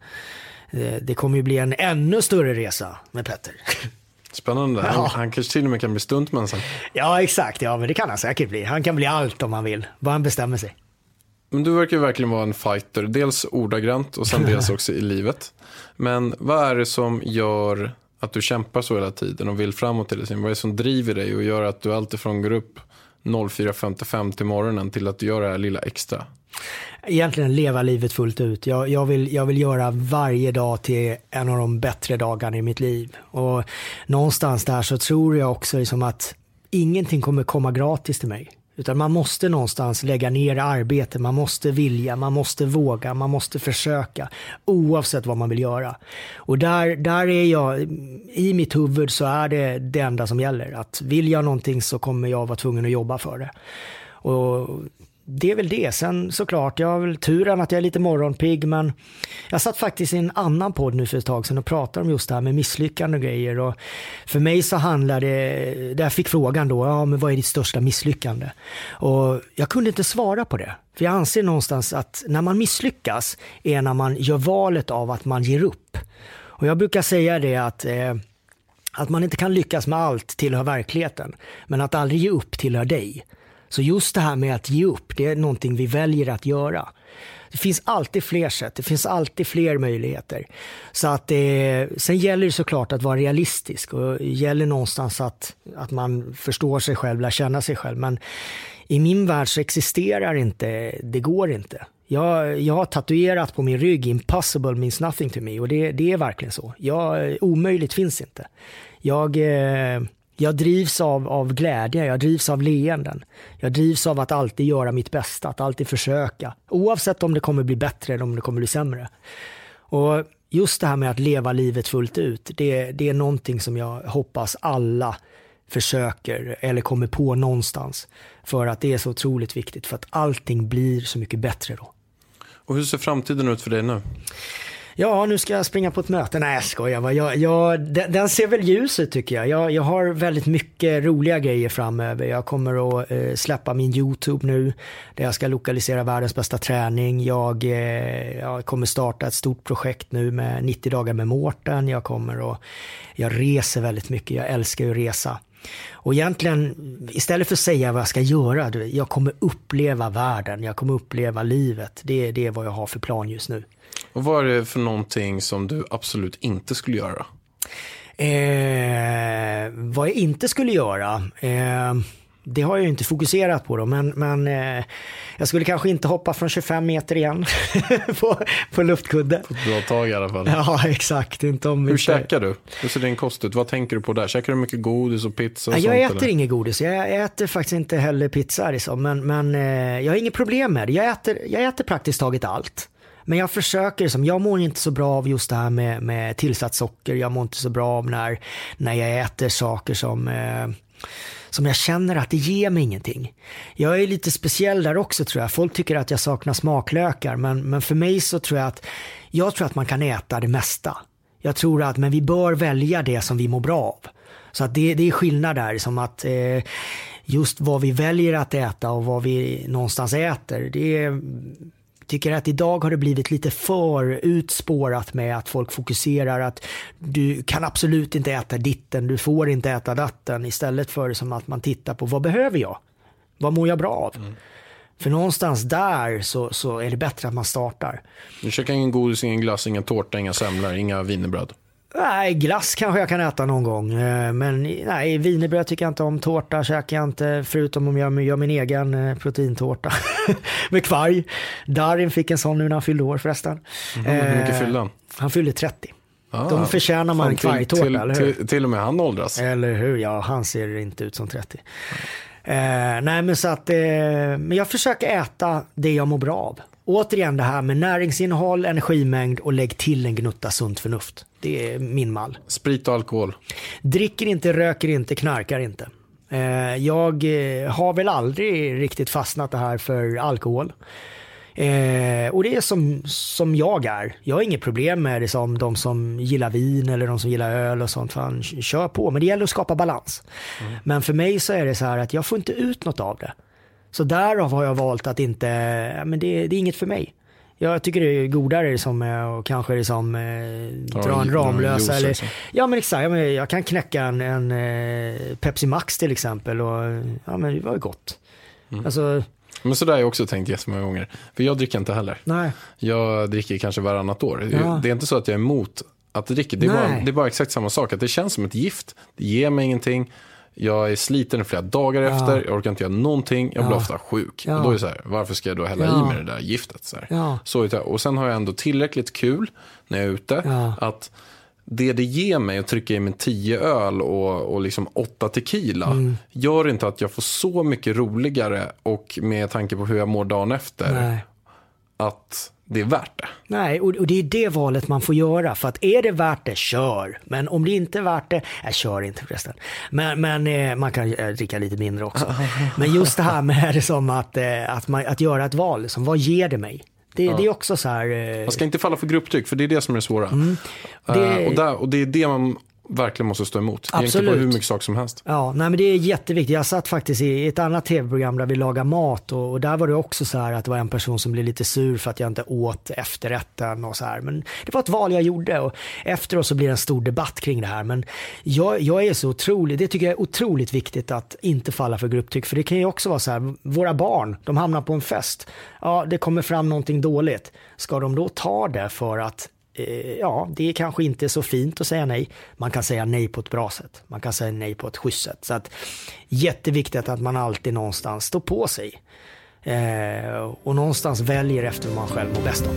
Speaker 8: det kommer ju bli en ännu större resa med Petter.
Speaker 9: Spännande. Ja. Han, han kanske till och med kan bli stuntman sen.
Speaker 8: Ja, exakt. Ja, men det kan han säkert bli. Han kan bli allt om han vill. Bara han bestämmer sig.
Speaker 9: Men du verkar ju verkligen vara en fighter. Dels ordagrant och sen dels också i livet. Men vad är det som gör att du kämpar så hela tiden och vill framåt hela tiden? Vad är det som driver dig och gör att du alltifrån går upp fyra femtiofem till morgonen till att du gör det här lilla extra?
Speaker 8: Egentligen leva livet fullt ut. Jag, jag, vill, jag vill göra varje dag till en av de bättre dagarna i mitt liv. Och någonstans där så tror jag också liksom att ingenting kommer komma gratis till mig. Utan man måste någonstans lägga ner arbete, man måste vilja, man måste våga, man måste försöka, oavsett vad man vill göra. Och där, där är jag, i mitt huvud så är det det enda som gäller. Att vill jag någonting så kommer jag vara tvungen att jobba för det. Och det är väl det. Sen såklart, jag har väl turen att jag är lite morgonpigg, men jag satt faktiskt i en annan podd nu för ett tag sedan och pratade om just det här med misslyckande och grejer. Och för mig så handlar det, där jag fick frågan då, ja men vad är ditt största misslyckande? Och jag kunde inte svara på det. För jag anser någonstans att när man misslyckas är när man gör valet av att man ger upp. Och jag brukar säga det att... Eh, att man inte kan lyckas med allt tillhör verkligheten, men att aldrig ge upp tillhör dig. Så just det här med att ge upp, det är någonting vi väljer att göra. Det finns alltid fler sätt, det finns alltid fler möjligheter. Så att eh, sen gäller det såklart att vara realistisk, och det gäller någonstans att, att man förstår sig själv, lär känna sig själv. Men i min värld så existerar inte, det går inte. Jag, jag har tatuerat på min rygg, impossible means nothing to me, och det, det är verkligen så. Jag, omöjligt finns inte. Jag... Eh, Jag drivs av, av glädje, jag drivs av leenden. Jag drivs av att alltid göra mitt bästa, att alltid försöka. Oavsett om det kommer bli bättre eller om det kommer bli sämre. Och just det här med att leva livet fullt ut, det, det är någonting som jag hoppas alla försöker eller kommer på någonstans. För att det är så otroligt viktigt, för att allting blir så mycket bättre då.
Speaker 9: Och hur ser framtiden ut för dig nu?
Speaker 8: Ja, nu ska jag springa på ett möte. Nej, jag skojar. Jag, jag, den, den ser väl ljus ut tycker jag. jag. Jag har väldigt mycket roliga grejer framöver. Jag kommer att eh, släppa min YouTube nu där jag ska lokalisera världens bästa träning. Jag, eh, jag kommer starta ett stort projekt nu med nittio dagar med Mårten. Jag kommer att, jag reser väldigt mycket. Jag älskar ju att resa. Och egentligen, istället för att säga vad jag ska göra, jag kommer uppleva världen. Jag kommer uppleva livet. Det, det är vad jag har för plan just nu.
Speaker 9: Och vad är det för någonting som du absolut inte skulle göra?
Speaker 8: Eh, vad jag inte skulle göra, eh, det har jag ju inte fokuserat på då, men, men eh, jag skulle kanske inte hoppa från tjugofem meter igen på, på luftkudde.
Speaker 9: På ett bra tag i alla fall.
Speaker 8: Ja, exakt. Inte om
Speaker 9: Hur
Speaker 8: inte...
Speaker 9: käkar du? Hur ser din kost ut? Vad tänker du på där? Käkar du mycket godis och pizza och
Speaker 8: jag
Speaker 9: sånt?
Speaker 8: Jag äter
Speaker 9: eller?
Speaker 8: inget godis. Jag äter faktiskt inte heller pizza. Liksom. Men, men eh, jag har inget problem med det. Jag äter, jag äter praktiskt taget allt. Men jag försöker, som jag mår inte så bra av just det här med, med tillsatt socker. Jag mår inte så bra av när, när jag äter saker som, eh, som jag känner att det ger mig ingenting. Jag är lite speciell där också tror jag. Folk tycker att jag saknar smaklökar. Men, men för mig så tror jag att, jag tror att man kan äta det mesta. Jag tror att men vi bör välja det som vi mår bra av. Så att det, det är skillnad där. Som att eh, just vad vi väljer att äta och vad vi någonstans äter. Det är... tycker att idag har det blivit lite för utspårat med att folk fokuserar att du kan absolut inte äta ditten, du får inte äta datten, istället för som att man tittar på vad behöver jag? Vad mår jag bra av? Mm. För någonstans där så, så är det bättre att man startar.
Speaker 9: Du käkar ingen godis, ingen glass, ingen tårta, inga semlor, inga wienerbröd?
Speaker 8: Nej, glass kanske jag kan äta någon gång. Men nej, wienerbröd tycker jag inte om. Tårta käkar jag inte, förutom om jag gör min egen proteintårta med kvarg. Darin fick en sån nu när han fyllde år förresten.
Speaker 9: Mm, hur mycket fyllde han?
Speaker 8: Han fyllde trettio.
Speaker 9: Ah,
Speaker 8: De förtjänar man en kvargtårta,
Speaker 9: till,
Speaker 8: eller hur?
Speaker 9: Till, till och med han åldras.
Speaker 8: Eller hur, ja, han ser inte ut som trettio. Mm. Eh, nej, men så att, eh, men jag försöker äta det jag mår bra av. Återigen det här med näringsinnehåll, energimängd och lägg till en gnutta sunt förnuft. Det är min mall.
Speaker 9: Sprit och alkohol?
Speaker 8: Dricker inte, röker inte, knarkar inte. Eh, jag har väl aldrig riktigt fastnat det här för alkohol. Eh, och det är som, som jag är. Jag har inget problem med det som de som gillar vin eller de som gillar öl och sånt. Fan, kör på. Men det gäller att skapa balans. Mm. Men för mig så är det så här att jag får inte ut något av det. Så därav har jag valt att inte, men det, det är inget för mig. Jag tycker det är godare som, och kanske det som eh, dra en Ramlösa eller, ja men exakt, jag, jag kan knäcka en, en eh, Pepsi Max till exempel och ja men det var ju gott. Mm. Alltså,
Speaker 9: men så där har jag också tänkt jättemånga gånger. För jag dricker inte heller.
Speaker 8: Nej.
Speaker 9: Jag dricker kanske varannat år.
Speaker 8: Ja.
Speaker 9: Det är inte så att jag är emot att dricka. Det är, bara, det är bara exakt samma sak. Att det känns som ett gift. Det ger mig ingenting. Jag är sliten flera dagar ja. efter. Jag orkar inte göra någonting. Jag blir ja. ofta sjuk. Ja. Och då är det så här, varför ska jag då hälla ja. i mig det där giftet? Så här. Ja. Så, och sen har jag ändå tillräckligt kul när jag är ute. Ja. Att det det ger mig att trycka i mig tio öl och, och liksom åtta tequila mm. gör inte att jag får så mycket roligare och med tanke på hur jag mår dagen efter. Nej. Att det är värt det.
Speaker 8: Nej, och, och det är det valet man får göra. För att är det värt det, kör. Men om det inte är värt det, jag kör inte förresten. Men, men eh, man kan eh, dricka lite mindre också. Men just det här med det som att, eh, att, man, att göra ett val. Liksom, vad ger det mig? Det, ja. det är också så här... Eh...
Speaker 9: Man ska inte falla för grupptryck, för det är det som är det svåra. Mm. Det... Uh, och, där, och det är det man verkligen måste stå emot.
Speaker 8: Absolut.
Speaker 9: Det är inte på hur mycket sak som helst.
Speaker 8: Ja, nej, men det är jätteviktigt. Jag satt faktiskt i ett annat tv-program där vi lagar mat och, och där var det också så här att det var en person som blev lite sur för att jag inte åt efterrätten och så här. Men det var ett val jag gjorde och efteråt så blir det en stor debatt kring det här. Men jag, jag är så otrolig, det tycker jag är otroligt viktigt att inte falla för grupptryck. För det kan ju också vara så här, våra barn, de hamnar på en fest. Ja, det kommer fram någonting dåligt. Ska de då ta det för att ja, det är kanske inte så fint att säga nej. Man kan säga nej på ett bra sätt. Man kan säga nej på ett schysst sätt. Så att jätteviktigt att man alltid någonstans står på sig. Eh, och någonstans väljer efter vad man själv mår bäst av.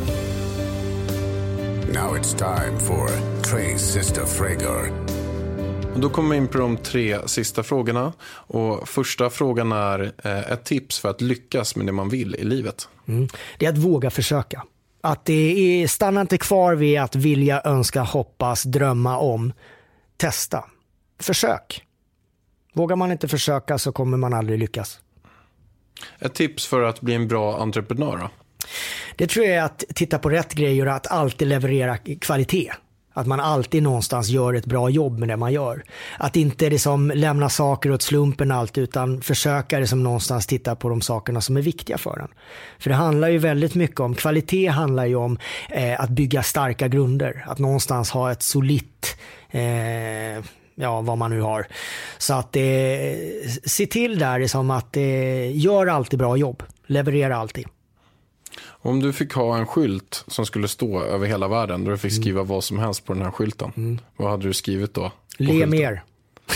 Speaker 7: Now it's time for Trey's Sister Frager.
Speaker 9: Och då kommer vi in på de tre sista frågorna. Och första frågan är eh, ett tips för att lyckas med det man vill i livet.
Speaker 8: Mm. Det är att våga försöka. Att det är, stanna inte kvar vid att vilja, önska, hoppas, drömma om. Testa. Försök. Vågar man inte försöka så kommer man aldrig lyckas.
Speaker 9: Ett tips för att bli en bra entreprenör då?
Speaker 8: Det tror jag är att titta på rätt grejer och att alltid leverera kvalitet. Att man alltid någonstans gör ett bra jobb med det man gör. Att inte liksom lämna saker åt slumpen allt, utan försöka liksom någonstans titta på de sakerna som är viktiga för en. För det handlar ju väldigt mycket om, kvalitet handlar ju om eh, att bygga starka grunder. Att någonstans ha ett solitt, eh, ja vad man nu har. Så att eh, se till där liksom att eh, gör alltid bra jobb. Leverera alltid.
Speaker 9: Om du fick ha en skylt som skulle stå över hela världen, då du fick skriva mm. vad som helst på den här skylten, mm. vad hade du skrivit då?
Speaker 8: Le mer.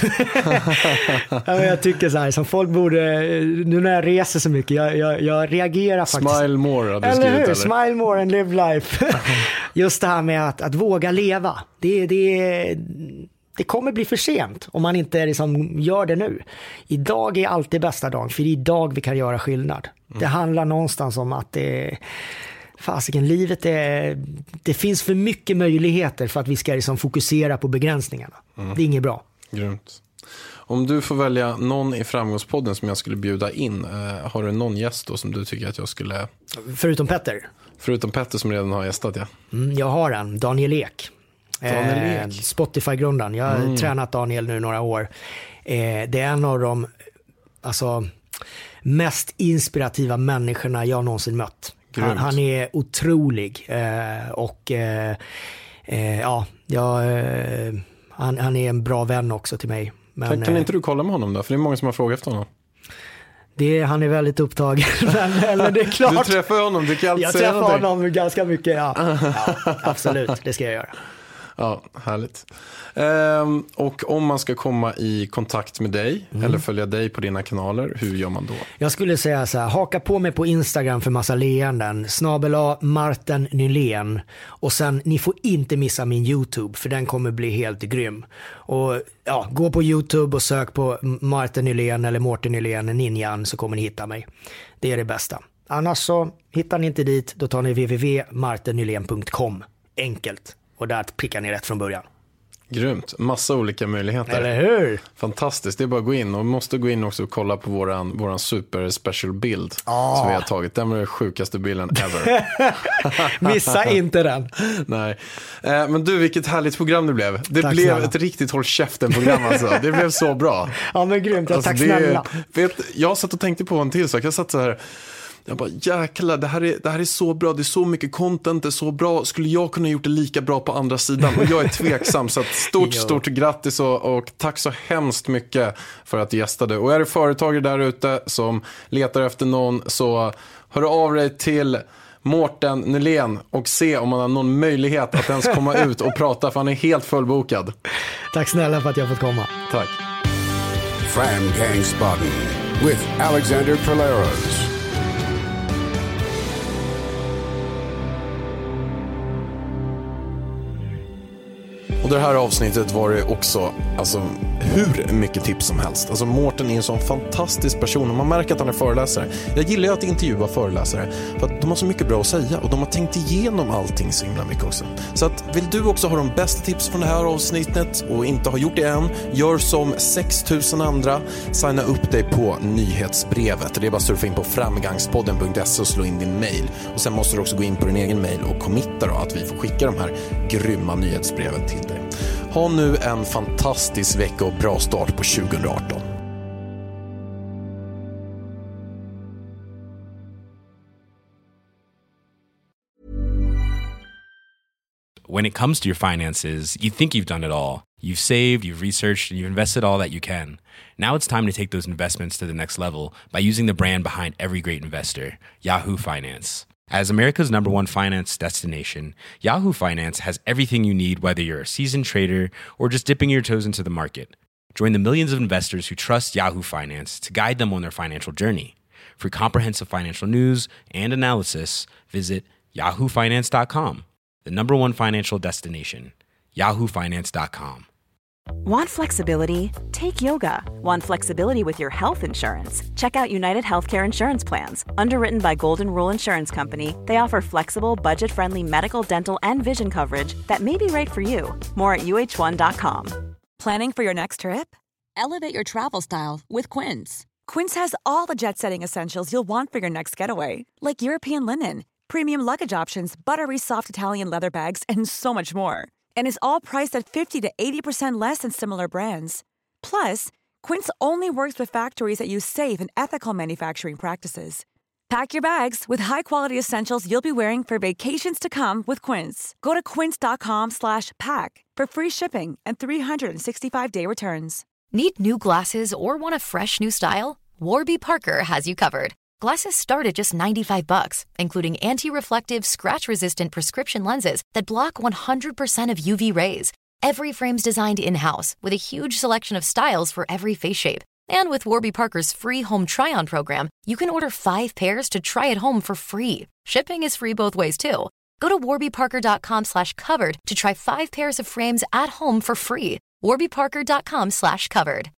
Speaker 8: Ja, jag tycker så här, som folk borde, nu när jag reser så mycket, jag, jag, jag reagerar faktiskt.
Speaker 9: Smile more hade du
Speaker 8: eller
Speaker 9: skrivit,
Speaker 8: hur?
Speaker 9: Eller?
Speaker 8: Smile more and live life. Just det här med att, att våga leva. Det, det, det kommer bli för sent om man inte liksom gör det nu. Idag är alltid bästa dagen, för idag vi kan göra skillnad. Mm. Det handlar någonstans om att det, fasiken, livet är, det finns för mycket möjligheter för att vi ska liksom fokusera på begränsningarna. Mm. Det är inget bra.
Speaker 9: Grymt. Om du får välja någon i Framgångspodden som jag skulle bjuda in, eh, har du någon gäst då som du tycker att jag skulle...
Speaker 8: Förutom Petter?
Speaker 9: Förutom Petter som redan har gästat, ja.
Speaker 8: Mm, jag har en, Daniel Ek.
Speaker 9: Daniel Ek.
Speaker 8: Eh, Spotify-grundaren. Jag har mm. tränat Daniel nu några år. Eh, det är en av de alltså, mest inspirativa människorna jag någonsin mött. Han, han är otrolig. Eh, och eh, eh, ja, jag... Eh, Han, han är en bra vän också till mig. Men,
Speaker 9: kan, kan inte du kolla med honom då? För det är många som har frågat efter honom.
Speaker 8: Det, han är väldigt upptagen. men, eller det är klart.
Speaker 9: Du träffar honom, du kan alltid
Speaker 8: jag
Speaker 9: säga
Speaker 8: träffar honom ganska mycket, ja. ja. Absolut, det ska jag göra.
Speaker 9: Ja, härligt. Ehm, och om man ska komma i kontakt med dig mm. eller följa dig på dina kanaler, hur gör man då?
Speaker 8: Jag skulle säga så här, haka på mig på Instagram för massa leenden, snabel-a Martin Nylén, och sen, ni får inte missa min YouTube, för den kommer bli helt grym. Och ja, gå på YouTube och sök på Martin Nylén eller Mårten Nylén, Ninjan, så kommer ni hitta mig. Det är det bästa. Annars så hittar ni inte dit, då tar ni w w w punkt martin nylén punkt com. Enkelt. Och där prickar ni rätt från början.
Speaker 9: Grymt. Massa olika möjligheter.
Speaker 8: Eller hur?
Speaker 9: Fantastiskt. Det är bara att gå in. Och vi måste gå in också och kolla på våran, våran super special bild
Speaker 8: oh.
Speaker 9: som vi har tagit. Den var den sjukaste bilden ever.
Speaker 8: Missa inte den.
Speaker 9: Nej. Eh, men du, vilket härligt program det blev. Det
Speaker 8: tack
Speaker 9: blev
Speaker 8: snälla.
Speaker 9: Ett riktigt håll käften-program alltså. Det blev så bra.
Speaker 8: Ja, men grymt.
Speaker 9: Alltså,
Speaker 8: tack
Speaker 9: det,
Speaker 8: snälla.
Speaker 9: Vet, jag satt och tänkte på en till sak. Jag satt så här... Jag bara, jäklar, det här, är, det här är så bra, det är så mycket content, det är så bra. Skulle jag kunna gjort det lika bra på andra sidan? Och jag är tveksam, så att stort, stort grattis och, och tack så hemskt mycket för att du gästade. Och är det företagare där ute som letar efter någon, så hör av dig till Mårten Nylén och se om man har någon möjlighet att ens komma ut och prata, för han är helt fullbokad.
Speaker 8: Tack snälla för att jag fått komma.
Speaker 9: Tack.
Speaker 7: Framgångsspodden with Alexander Polaros.
Speaker 1: Och det här avsnittet var det också alltså, hur mycket tips som helst. Alltså Mårten är en sån fantastisk person och man märker att han är föreläsare. Jag gillar ju att intervjua föreläsare för att de har så mycket bra att säga och de har tänkt igenom allting så himla mycket också. Så att vill du också ha de bästa tips från det här avsnittet och inte har gjort det än, gör som sex tusen andra. Signa upp dig på nyhetsbrevet. Det är bara att surfa in på framgångspodden punkt se och slå in din mail. Och sen måste du också gå in på din egen mail och committa då att vi får skicka de här grymma nyhetsbreven till dig. Ha nu en fantastisk vecka och bra start på tjugo arton.
Speaker 10: When it comes to your finances, you think you've done it all. You've saved, you've researched, and you've invested all that you can. Now it's time to take those investments to the next level by using the brand behind every great investor, Yahoo Finance. As America's number one finance destination, Yahoo Finance has everything you need, whether you're a seasoned trader or just dipping your toes into the market. Join the millions of investors who trust Yahoo Finance to guide them on their financial journey. For comprehensive financial news and analysis, visit yahoo finance dot com, the number one financial destination, yahoo finance dot com.
Speaker 11: Want flexibility? Take yoga. Want flexibility with your health insurance? Check out United Healthcare Insurance Plans. Underwritten by Golden Rule Insurance Company, they offer flexible, budget-friendly medical, dental, and vision coverage that may be right for you. More at u h one dot com.
Speaker 12: Planning for your next trip? Elevate your travel style with Quince. Quince has all the jet-setting essentials you'll want for your next getaway, like European linen, premium luggage options, buttery soft Italian leather bags, and so much more. And is all priced at fifty to eighty percent less than similar brands. Plus, Quince only works with factories that use safe and ethical manufacturing practices. Pack your bags with high-quality essentials you'll be wearing for vacations to come with Quince. Go to quince.com slash pack for free shipping and three sixty-five day returns.
Speaker 13: Need new glasses or want a fresh new style? Warby Parker has you covered. Glasses start at just ninety-five bucks, including anti-reflective, scratch-resistant prescription lenses that block one hundred percent of U V rays. Every frame's designed in-house with a huge selection of styles for every face shape. And with Warby Parker's free home try-on program, you can order five pairs to try at home for free. Shipping is free both ways, too. Go to warbyparker.com slash covered to try five pairs of frames at home for free. warbyparker.com slash covered.